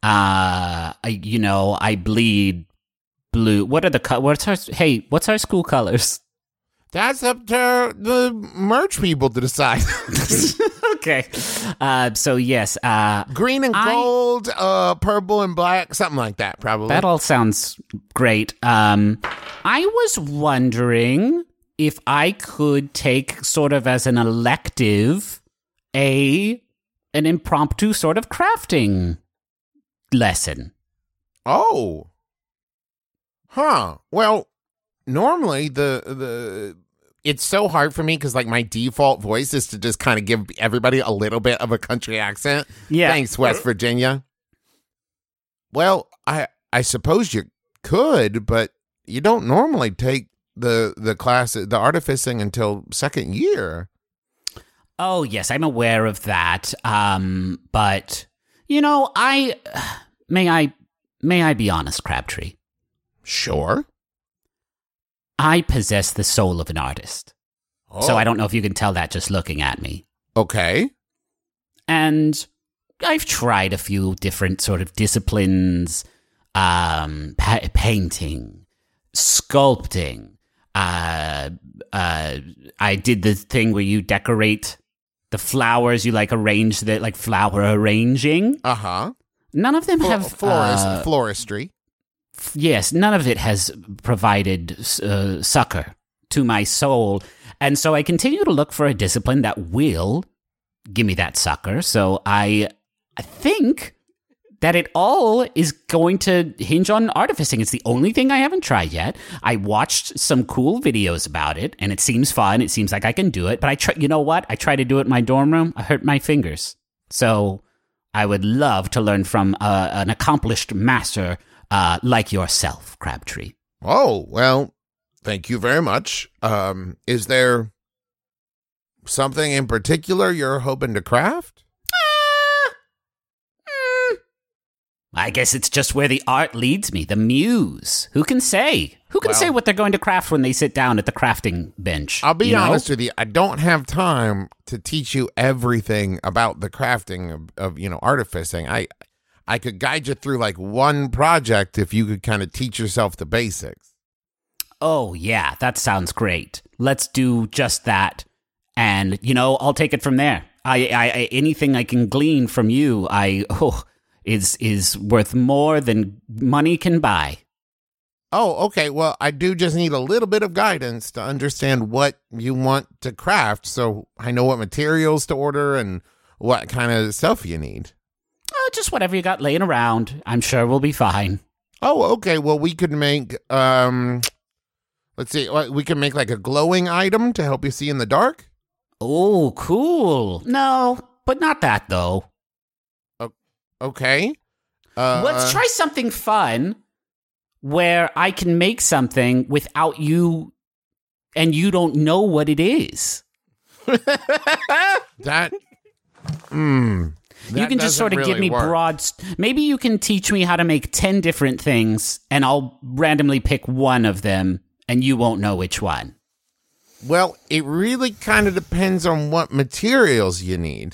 I bleed blue. What's our school colors? That's up to the merch people to decide. Okay. So yes. Green and gold, purple and black, something like that, probably. That all sounds great. I was wondering if I could take sort of as an elective an impromptu sort of crafting lesson. Oh. Huh. Well, normally it's so hard for me because like my default voice is to just kind of give everybody a little bit of a country accent. Yeah. Thanks, West Virginia. Well, I suppose you could, but you don't normally take the class, the artificing, until second year. Oh, yes, I'm aware of that. But may I be honest, Crabtree? Sure. I possess the soul of an artist. Oh. So I don't know if you can tell that just looking at me. Okay. And I've tried a few different sort of disciplines, painting, sculpting. I did the thing where you decorate the flowers, you like arrange the like flower arranging. Uh-huh. None of them have floristry. Yes, none of it has provided succor to my soul. And so I continue to look for a discipline that will give me that succor. So I think that it all is going to hinge on artificing. It's the only thing I haven't tried yet. I watched some cool videos about it, and it seems fun. It seems like I can do it. But you know what? I tried to do it in my dorm room. I hurt my fingers. So I would love to learn from an accomplished master like yourself, Crabtree. Oh, well, thank you very much. Is there something in particular you're hoping to craft? I guess it's just where the art leads me, the muse. Who can say? Who can say what they're going to craft when they sit down at the crafting bench? I'll be honest with you. I don't have time to teach you everything about the crafting of artificing. I could guide you through like one project if you could kind of teach yourself the basics. Oh, yeah, that sounds great. Let's do just that. And, I'll take it from there. I anything I can glean from you, is worth more than money can buy. Oh, okay. Well, I do just need a little bit of guidance to understand what you want to craft, so I know what materials to order and what kind of stuff you need. Just whatever you got laying around. I'm sure we'll be fine. Oh, okay. Well, we could make, let's see, we can make like a glowing item to help you see in the dark. Oh, cool. No, but not that, though. Okay. Let's try something fun where I can make something without you, and you don't know what it is. That. You can just sort of give me broad. Maybe you can teach me how to make 10 different things, and I'll randomly pick one of them, and you won't know which one. Well, it really kind of depends on what materials you need.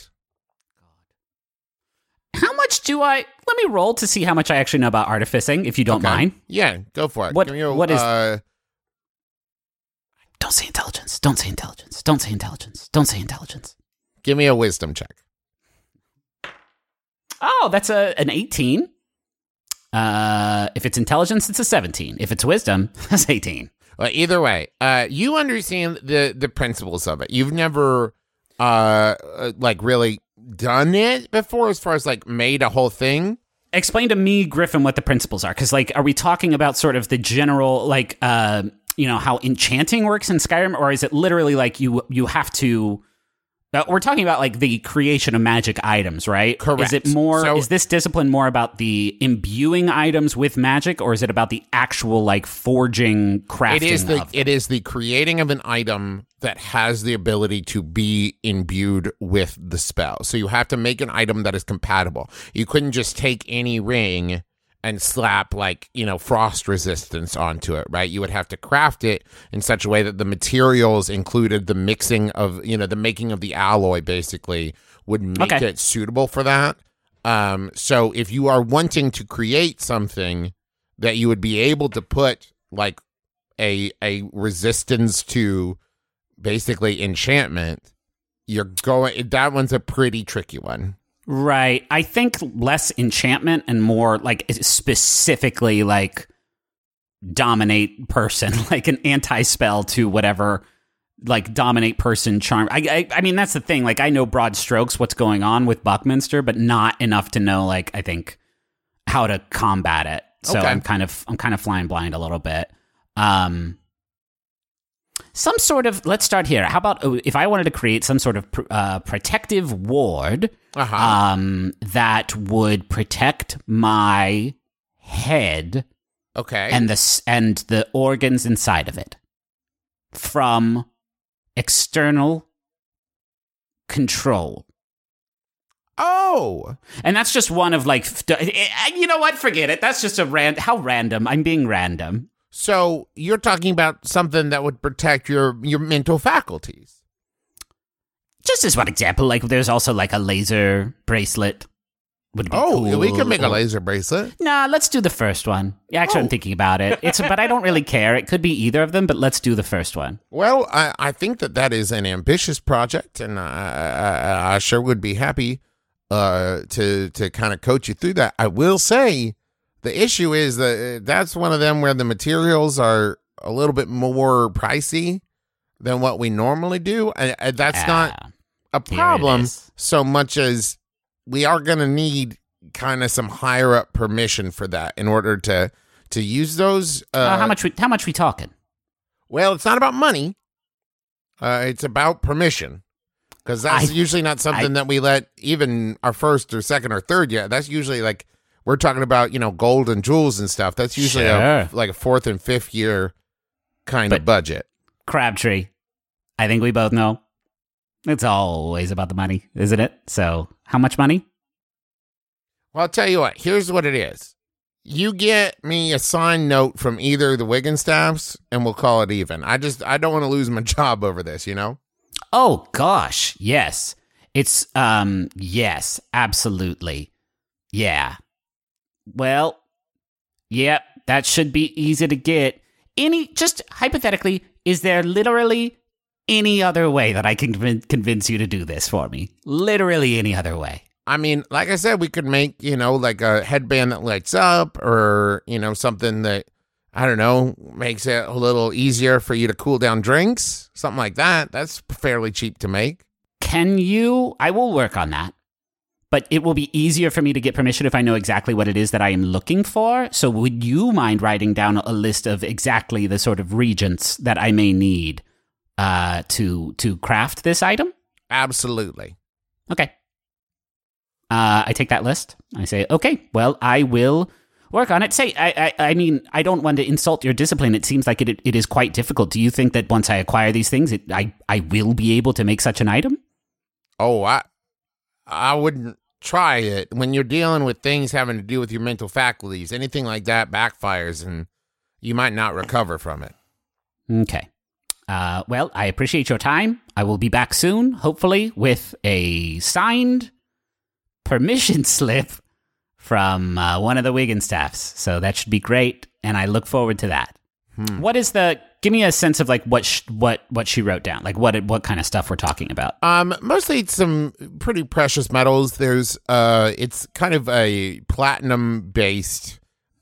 How much do I... Let me roll to see how much I actually know about artificing, if you don't mind. Yeah, go for it. What is... Don't say intelligence. Don't say intelligence. Don't say intelligence. Don't say intelligence. Give me a wisdom check. Oh, that's an 18. If it's intelligence, it's a 17. If it's wisdom, that's 18. Well, either way, you understand the principles of it. You've never, really done it before as far as, made a whole thing. Explain to me, Griffin, what the principles are. Because, are we talking about sort of the general, how enchanting works in Skyrim? Or is it literally, you have to... we're talking about the creation of magic items, right? Correct. Is it more? Is this discipline more about the imbuing items with magic, or is it about the actual forging, crafting? It is the creating of an item that has the ability to be imbued with the spell. So you have to make an item that is compatible. You couldn't just take any ring and slap frost resistance onto it, right? You would have to craft it in such a way that the materials included the mixing of, the making of the alloy basically would make it suitable for that. So if you are wanting to create something that you would be able to put a resistance to basically enchantment, that one's a pretty tricky one. Right. I think less enchantment and more specifically dominate person, an anti-spell to whatever, dominate person charm. I mean, that's the thing. I know broad strokes what's going on with Buckminster, but not enough to know, I think, how to combat it. So I'm kind of flying blind a little bit. Some sort of, let's start here. How about if I wanted to create some sort of protective ward that would protect my head, and the organs inside of it from external control. Oh, and that's just one of you know what? Forget it. That's just how random. I'm being random. So you're talking about something that would protect your mental faculties. Just as one example, there's also a laser bracelet. Would be cool. We can make a laser bracelet. Nah, let's do the first one. Yeah, actually, I'm thinking about it. But I don't really care. It could be either of them, but let's do the first one. Well, I think that is an ambitious project, and I sure would be happy to kind of coach you through that. I will say, the issue is that's one of them where the materials are a little bit more pricey than what we normally do. That's not a problem so much as we are going to need kind of some higher up permission for that in order to use those. How much we talking? Well, it's not about money. It's about permission. Because that's usually not something that we let even our first or second or third year. That's usually we're talking about, gold and jewels and stuff. That's usually a fourth and fifth year kind of budget. Crabtree, I think we both know it's always about the money, isn't it? So how much money? Well, I'll tell you what. Here's what it is. You get me a signed note from either of the Wiggenstaffs, and we'll call it even. I don't want to lose my job over this, Oh, gosh. Yes. It's, yes, absolutely. Yeah. Well, yep, that should be easy to get. Just hypothetically, is there literally any other way that I can convince you to do this for me? Literally any other way. I mean, like I said, we could make, a headband that lights up or, something that, I don't know, makes it a little easier for you to cool down drinks. Something like that. That's fairly cheap to make. I will work on that. But it will be easier for me to get permission if I know exactly what it is that I am looking for. So would you mind writing down a list of exactly the sort of regents that I may need to craft this item? Absolutely. Okay. I take that list. I say, okay, well, I will work on it. Say, I mean, I don't want to insult your discipline. It seems like it is quite difficult. Do you think that once I acquire these things, I will be able to make such an item? Oh, I wouldn't try it. When you're dealing with things having to do with your mental faculties, anything like that backfires and you might not recover from it. Okay. Well, I appreciate your time. I will be back soon, hopefully, with a signed permission slip from one of the Wiggin staffs. So that should be great, and I look forward to that. What is give me a sense of like what she wrote down, like what kind of stuff we're talking about. Mostly some pretty precious metals. There's it's kind of a platinum based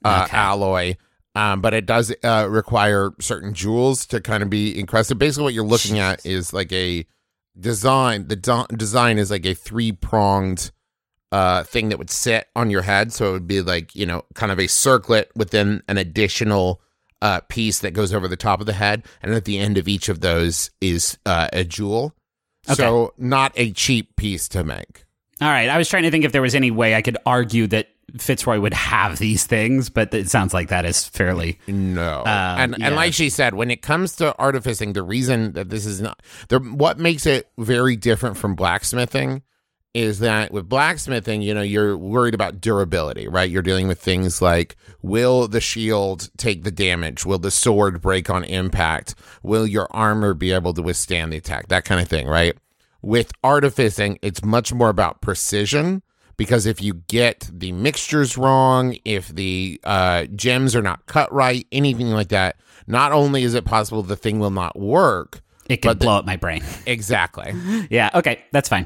alloy. But it does require certain jewels to kind of be encrusted. Basically, what you're looking at is like a design. The design is like a 3-pronged thing that would sit on your head. So it would be like, kind of a circlet within an additional piece that goes over the top of the head. And at the end of each of those is a jewel. Okay. So not a cheap piece to make. All right. I was trying to think if there was any way I could argue that Fitzroy would have these things, but it sounds like that is fairly... No. And like she said, when it comes to artificing, the reason that this is not... what makes it very different from blacksmithing is that with blacksmithing, you're worried about durability, right? You're dealing with things like, will the shield take the damage? Will the sword break on impact? Will your armor be able to withstand the attack? That kind of thing, right? With artificing, it's much more about precision, because if you get the mixtures wrong, if the gems are not cut right, anything like that, not only is it possible the thing will not work, it could blow up my brain. Exactly. Yeah, okay, that's fine.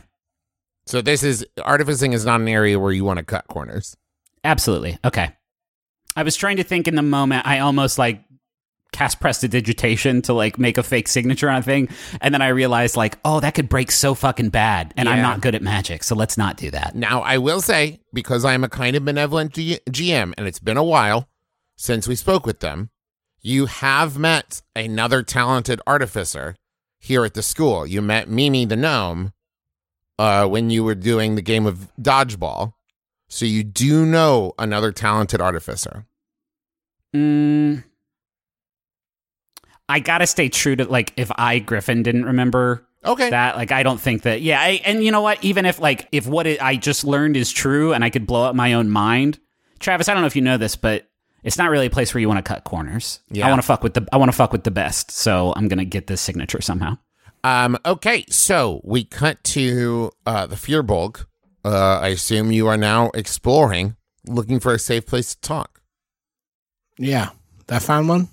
So artificing is not an area where you want to cut corners. Absolutely. Okay. I was trying to think in the moment, I almost cast prestidigitation to make a fake signature on a thing, and then I realized that could break so fucking bad, and I'm not good at magic, so let's not do that. Now I will say, because I'm a kind of benevolent GM, and it's been a while since we spoke with them, you have met another talented artificer here at the school. You met Mimi the gnome when you were doing the game of dodgeball, so you do know another talented artificer. I gotta stay true to if Griffin didn't remember that, I don't think that. Yeah, and you know what? Even if if what I just learned is true, and I could blow up my own mind, Travis, I don't know if you know this, but it's not really a place where you want to cut corners. Yeah. I want to fuck with the best, so I'm gonna get this signature somehow. Okay, so we cut to the Fyrbolg. I assume you are now exploring, looking for a safe place to talk. Yeah. I found one.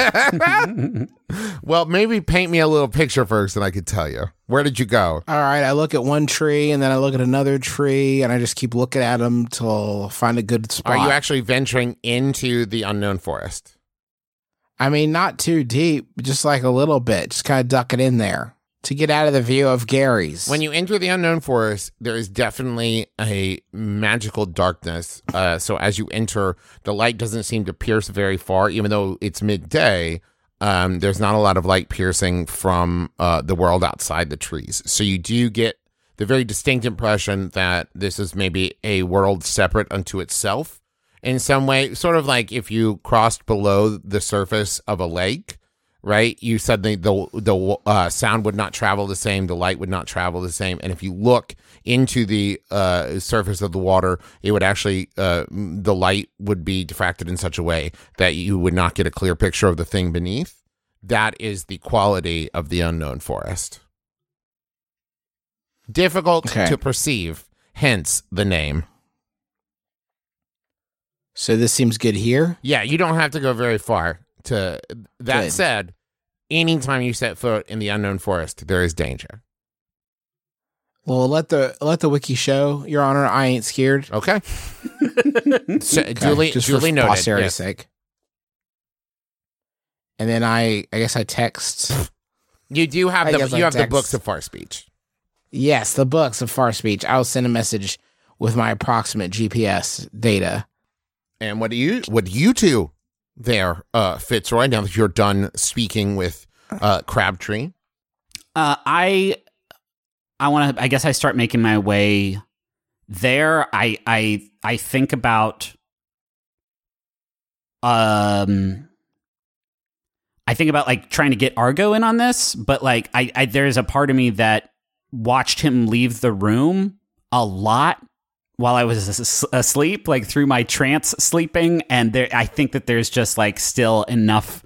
Well, maybe paint me a little picture first and I could tell you. Where did you go? All right. I look at one tree and then I look at another tree and I just keep looking at them till I find a good spot. Are you actually venturing into the unknown forest? I mean, not too deep, just a little bit. Just kind of duck it in there to get out of the view of Gary's. When you enter the unknown forest, there is definitely a magical darkness. So as you enter, the light doesn't seem to pierce very far, even though it's midday. There's not a lot of light piercing from the world outside the trees. So you do get the very distinct impression that this is maybe a world separate unto itself in some way. Sort of like if you crossed below the surface of a lake. Right, you suddenly the sound would not travel the same, the light would not travel the same, and if you look into the surface of the water, it would actually the light would be diffracted in such a way that you would not get a clear picture of the thing beneath. That is the quality of the unknown forest. Difficult to perceive, hence the name. So this seems good here? Yeah, you don't have to go very far. To that Good. Said, anytime you set foot in the unknown forest, there is danger. Well, let the wiki show, Your Honor. I ain't scared. Okay. So, duly noted. Posterity's sake. And then I guess I text. You do have the books of far speech. Yes, the books of far speech. I'll send a message with my approximate GPS data. And what do you two? There, Fitzroy, now that you're done speaking with Crabtree? I I guess I start making my way there. I think about like trying to get Argo in on this, but like I there's a part of me that watched him leave the room a lot while I was asleep, like through my trance sleeping, and I think that there's just like still enough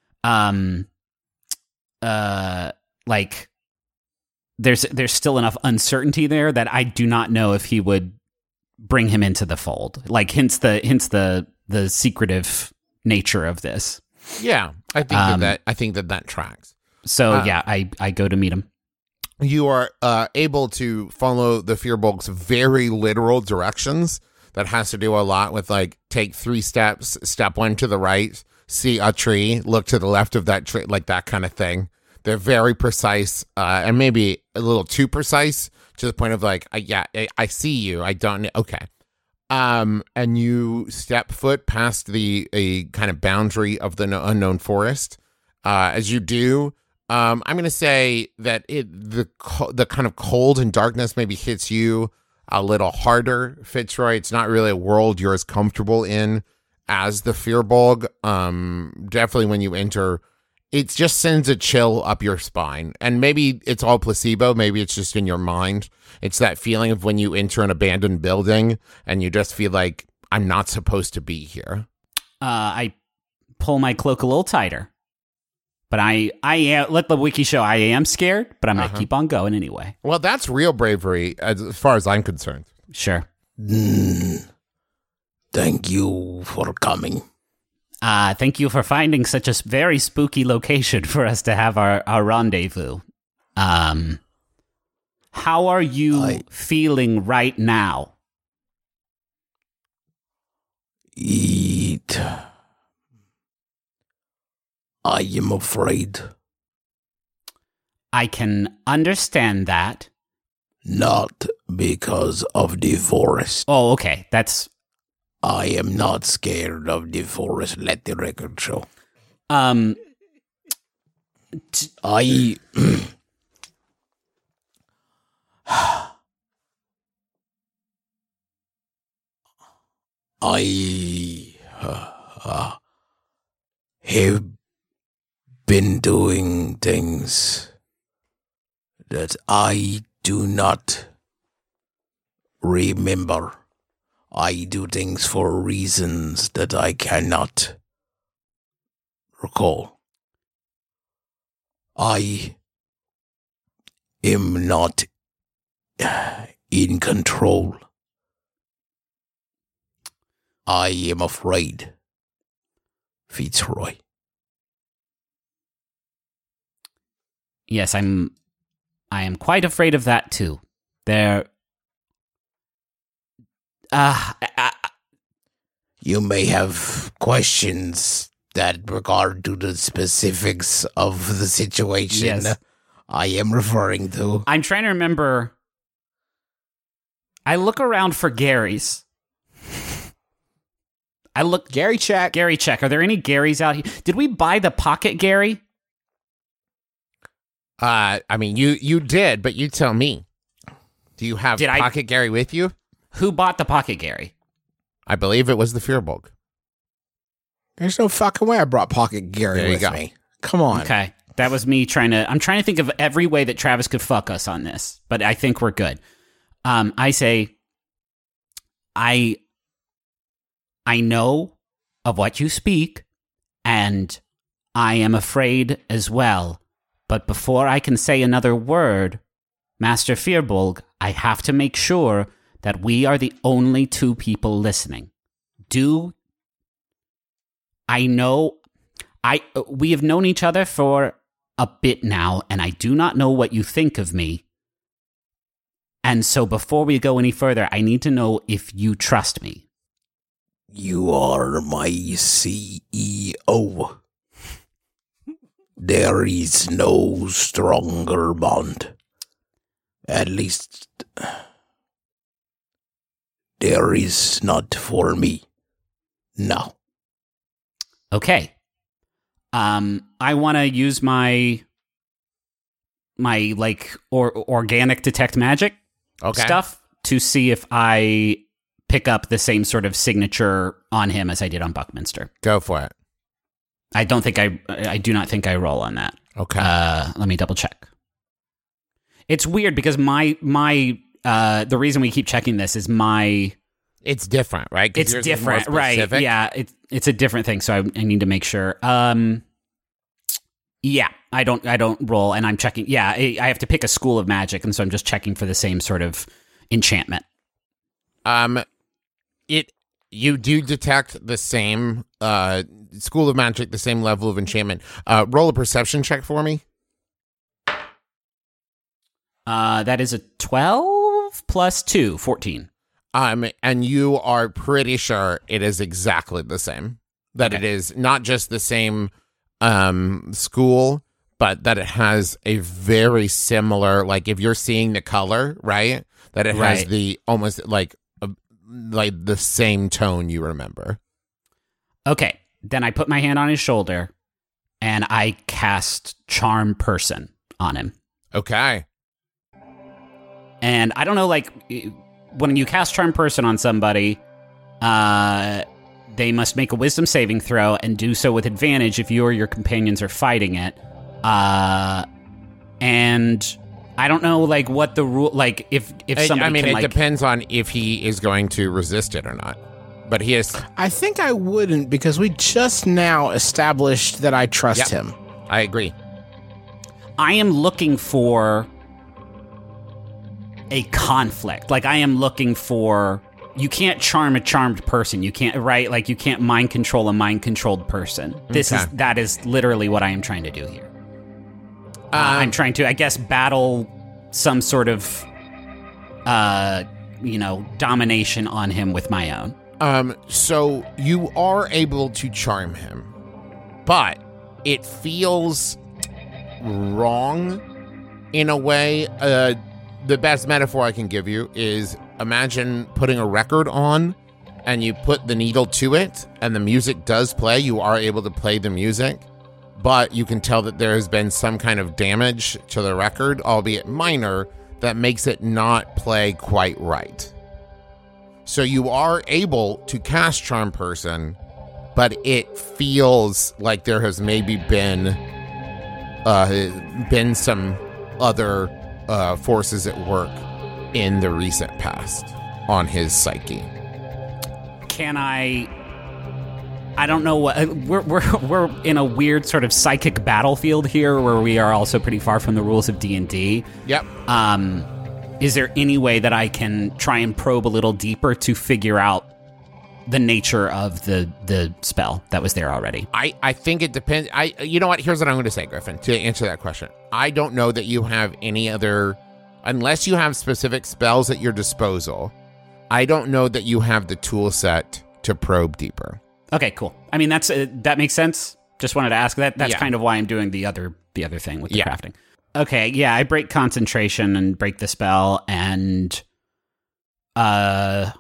like there's still enough uncertainty there that I do not know if he would bring him into the fold. Like hence the secretive nature of this. Yeah, I think that tracks. So I go to meet him. You are able to follow the Firbolg's very literal directions. That has to do a lot with like take 3 steps, step 1 to the right, see a tree, look to the left of that tree, like that kind of thing. They're very precise and maybe a little too precise to the point of like, I see you. I don't know. Okay. And you step foot past a kind of boundary of the unknown forest. As you do, I'm going to say that the kind of cold and darkness maybe hits you a little harder, Fitzroy. It's not really a world you're as comfortable in as the Firbolg. Definitely when you enter, it just sends a chill up your spine. And maybe it's all placebo. Maybe it's just in your mind. It's that feeling of when you enter an abandoned building and you just feel like, I'm not supposed to be here. I pull my cloak a little tighter. But I let the wiki show I am scared, but I'm going to keep on going anyway. Well, that's real bravery as far as I'm concerned. Sure. Thank you for coming. Thank you for finding such a very spooky location for us to have our rendezvous. How are you feeling right now? I am afraid. I can understand that. Not because of the forest. Oh, okay. I am not scared of the forest. Let the record show. I have been doing things that I do not remember. I do things for reasons that I cannot recall. I am not in control. I am afraid, Fitzroy. Yes, I am quite afraid of that too. You may have questions that regard to the specifics of the situation yes. I am referring to. I'm trying to remember. I look around for Garys. Gary check. Gary check. Are there any Garys out here? Did we buy the pocket Gary? I mean, you did, but you tell me. Do you have Pocket Gary with you? Who bought the pocket Gary? I believe it was the Firbolg. There's no fucking way I brought Pocket Gary with me. Come on. Okay. That was me I'm trying to think of every way that Travis could fuck us on this, but I think we're good. I say, I know of what you speak, and I am afraid as well. But before I can say another word, Master Firbolg, I have to make sure that we are the only 2 people listening. We have known each other for a bit now, and I do not know what you think of me. And so before we go any further, I need to know if you trust me. You are my CEO. There is no stronger bond. At least, there is not for me. No. Okay. I want to use my my like organic detect magic stuff to see if I pick up the same sort of signature on him as I did on Buckminster. Go for it. I do not think I roll on that. Okay. Let me double check. It's weird because my the reason we keep checking this is it's different, right? 'Cause it's yours is more different, right? specific. Yeah, it's a different thing, so I need to make sure. Yeah, I don't roll, and I'm checking. Yeah, I have to pick a school of magic, and so I'm just checking for the same sort of enchantment. You do detect the same school of magic, the same level of enchantment. Roll a perception check for me. That is a 12 plus 2, 14. And you are pretty sure it is exactly the same. That it is not just the same school, but that it has a very similar, like if you're seeing the color, right? That it has the almost like the same tone you remember. Okay, then I put my hand on his shoulder and I cast Charm Person on him. Okay. And I don't know, like, when you cast Charm Person on somebody, they must make a Wisdom saving throw and do so with advantage if you or your companions are fighting it. And I don't know, like, what the rule, like, if somebody I mean, can, it like, depends on if he is going to resist it or not. But he is... I think I wouldn't, because we just now established that I trust him. I agree. I am looking for a conflict. Like, I am looking for... You can't charm a charmed person. You can't, right? Like, you can't mind control a mind-controlled person. That is literally what I am trying to do here. I'm trying to, I guess, battle some sort of, domination on him with my own. So you are able to charm him, but it feels wrong in a way. The best metaphor I can give you is imagine putting a record on and you put the needle to it and the music does play. You are able to play the music, but you can tell that there has been some kind of damage to the record, albeit minor, that makes it not play quite right. So you are able to cast Charm Person, but it feels like there has maybe been some other forces at work in the recent past on his psyche. Can I don't know what we're in a weird sort of psychic battlefield here where we are also pretty far from the rules of D&D. Yep. Is there any way that I can try and probe a little deeper to figure out the nature of the spell that was there already? I think it depends. You know what? Here's what I'm going to say, Griffin, to answer that question. I don't know that you have any other, unless you have specific spells at your disposal, I don't know that you have the tool set to probe deeper. Okay, cool. I mean, that makes sense. Just wanted to ask that. That's kind of why I'm doing the other thing with the crafting. Okay, yeah, I break concentration and break the spell and ask.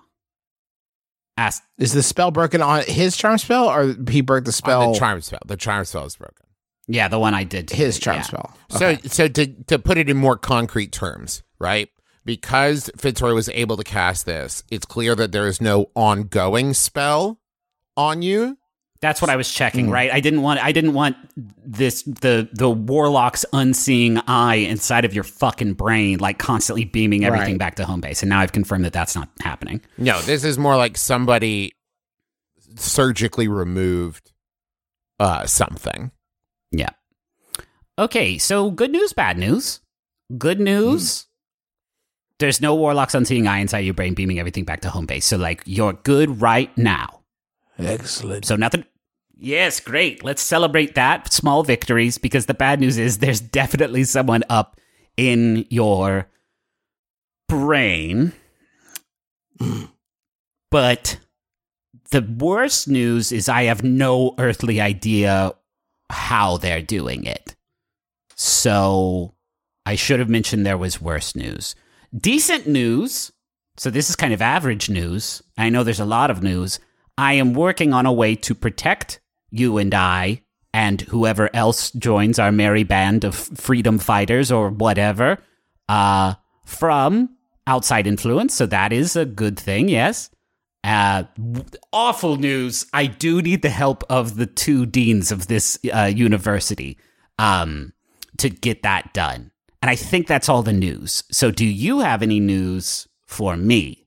Is the spell broken on his charm spell, or he broke the spell? On the charm spell. The charm spell is broken. Yeah, the one I did. His charm spell. Okay. So to put it in more concrete terms, right? Because Fitzroy was able to cast this, it's clear that there is no ongoing spell on you. That's what I was checking, right? I didn't want this the warlock's unseeing eye inside of your fucking brain, like constantly beaming everything back to home base. And now I've confirmed that that's not happening. No, this is more like somebody surgically removed something. Yeah. Okay, so good news, bad news. Good news. There's no warlock's unseeing eye inside your brain beaming everything back to home base. So, like, you're good right now. Excellent. So nothing. Yes, great. Let's celebrate that. Small victories, because the bad news is there's definitely someone up in your brain. But the worst news is I have no earthly idea how they're doing it. So I should have mentioned there was worse news. Decent news. So this is kind of average news. I know there's a lot of news. I am working on a way to protect you and I and whoever else joins our merry band of freedom fighters or whatever, from outside influence. So that is a good thing, yes. Awful news. I do need the help of the 2 deans of this university to get that done. And I think that's all the news. So do you have any news for me?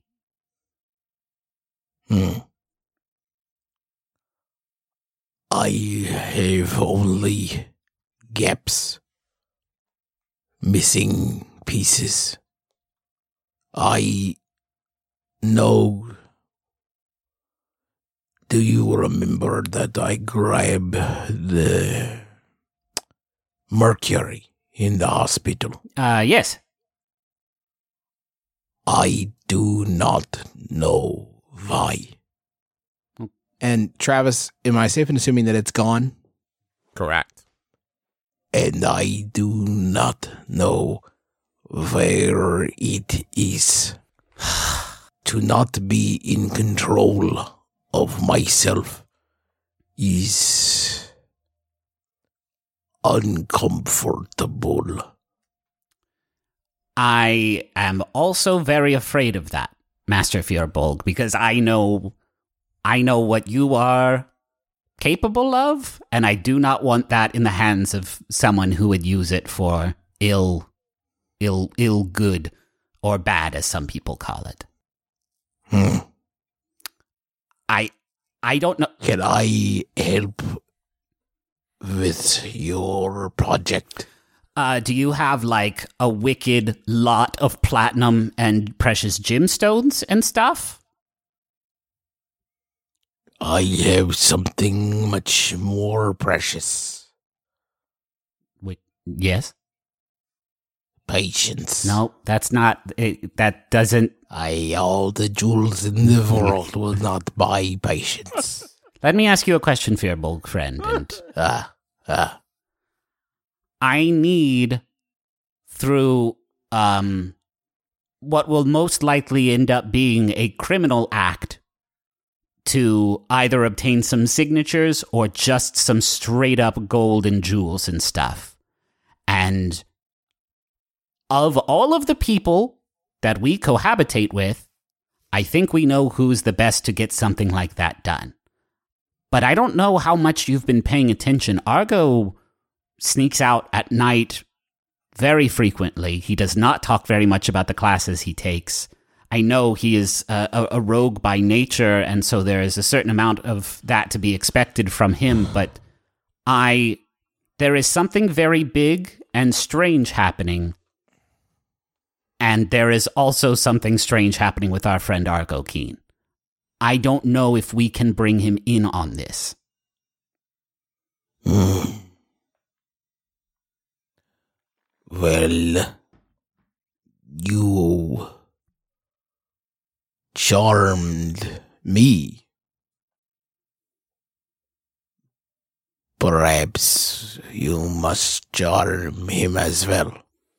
I have only gaps, missing pieces. I know. Do you remember that I grabbed the mercury in the hospital? Yes. I do not know why. And Travis, am I safe in assuming that it's gone? Correct. And I do not know where it is. To not be in control of myself is uncomfortable. I am also very afraid of that, Master Firbolg, because I know what you are capable of, and I do not want that in the hands of someone who would use it for ill good, or bad, as some people call it. I don't know. Can I help with your project? Do you have like a wicked lot of platinum and precious gemstones and stuff? I have something much more precious. Wait, yes? Patience. No, that's not. That doesn't. All the jewels in the world will not buy patience. Let me ask you a question, Firbolg, friend. And I need, through what will most likely end up being a criminal act, to either obtain some signatures or just some straight up gold and jewels and stuff. And of all of the people that we cohabitate with, I think we know who's the best to get something like that done. But I don't know how much you've been paying attention. Argo sneaks out at night very frequently. He does not talk very much about the classes he takes. I know he is a rogue by nature, and so there is a certain amount of that to be expected from him, but there is something very big and strange happening, and there is also something strange happening with our friend Argo Keen. I don't know if we can bring him in on this. Well, you charmed me. Perhaps you must charm him as well.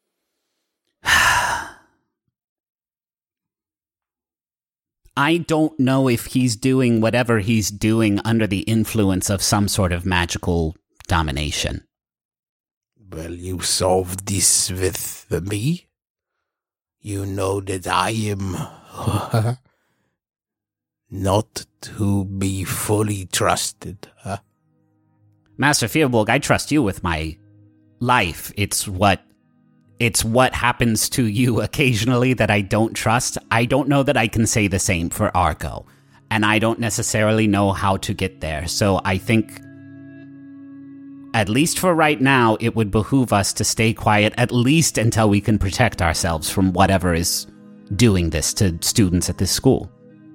I don't know if he's doing whatever he's doing under the influence of some sort of magical domination. Well, you solved this with me. You know that I am not to be fully trusted. Master Firbolg, I trust you with my life. It's what happens to you occasionally that I don't trust. I don't know that I can say the same for Argo, and I don't necessarily know how to get there. So I think, at least for right now, it would behoove us to stay quiet, at least until we can protect ourselves from whatever is doing this to students at this school.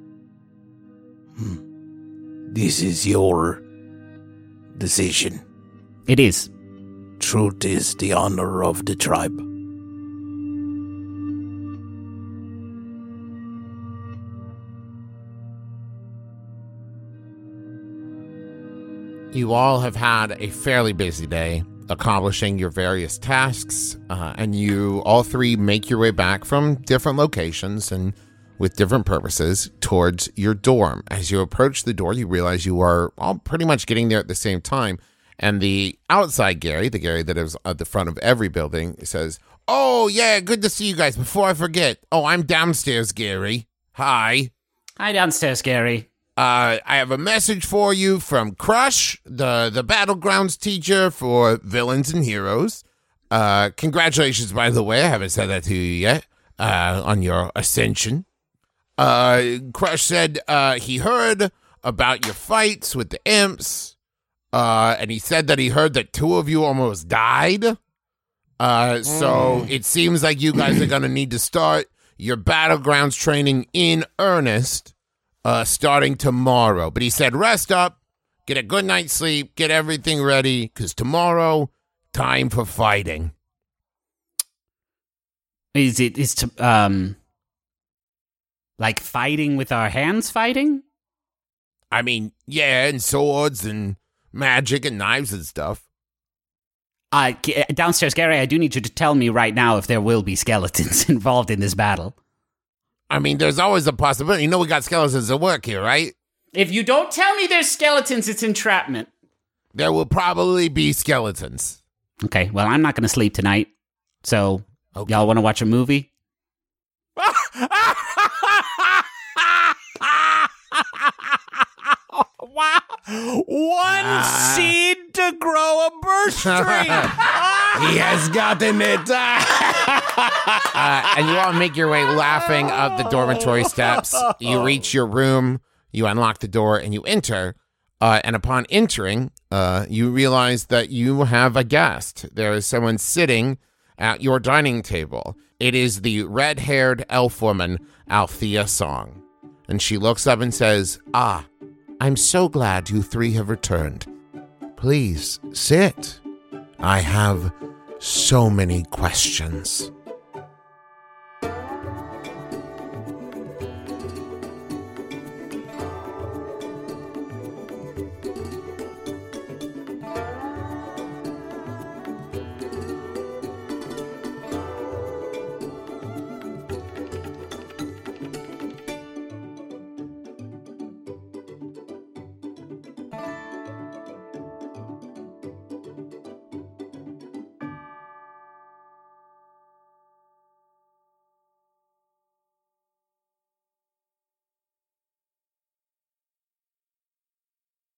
This is your decision. It is. Truth is the honor of the tribe. You all have had a fairly busy day accomplishing your various tasks, and you all three make your way back from different locations and with different purposes towards your dorm. As you approach the door, you realize you are all pretty much getting there at the same time, And the outside Gary, the Gary that is at the front of every building, says, "Oh, yeah, good to see you guys. Before I forget, I'm downstairs, Gary. Hi. Hi, downstairs, Gary. I have a message for you from Crush, the Battlegrounds teacher for Villains and Heroes. Congratulations, by the way. I haven't said that to you yet, on your ascension. Crush said he heard about your fights with the imps, and he said that he heard that 2 of you almost died. So it seems like you guys are going to need to start your Battlegrounds training in earnest, starting tomorrow. But he said, rest up, get a good night's sleep, get everything ready, because tomorrow, time for fighting." Like fighting with our hands fighting? I mean, yeah, and swords and magic and knives and stuff. Downstairs, Gary, I do need you to tell me right now if there will be skeletons involved in this battle. I mean, there's always a possibility. You know we got skeletons at work here, right? If you don't tell me there's skeletons, it's entrapment. There will probably be skeletons. Okay, well, I'm not going to sleep tonight. So, Y'all want to watch a movie? Wow. One seed to grow a birch tree. He has gotten it. And you all make your way laughing up the dormitory steps. You reach your room, you unlock the door, and you enter. And upon entering, you realize that you have a guest. There is someone sitting at your dining table. It is the red-haired elf woman, Althea Song. And she looks up and says, I'm so glad you 3 have returned. Please sit. I have so many questions.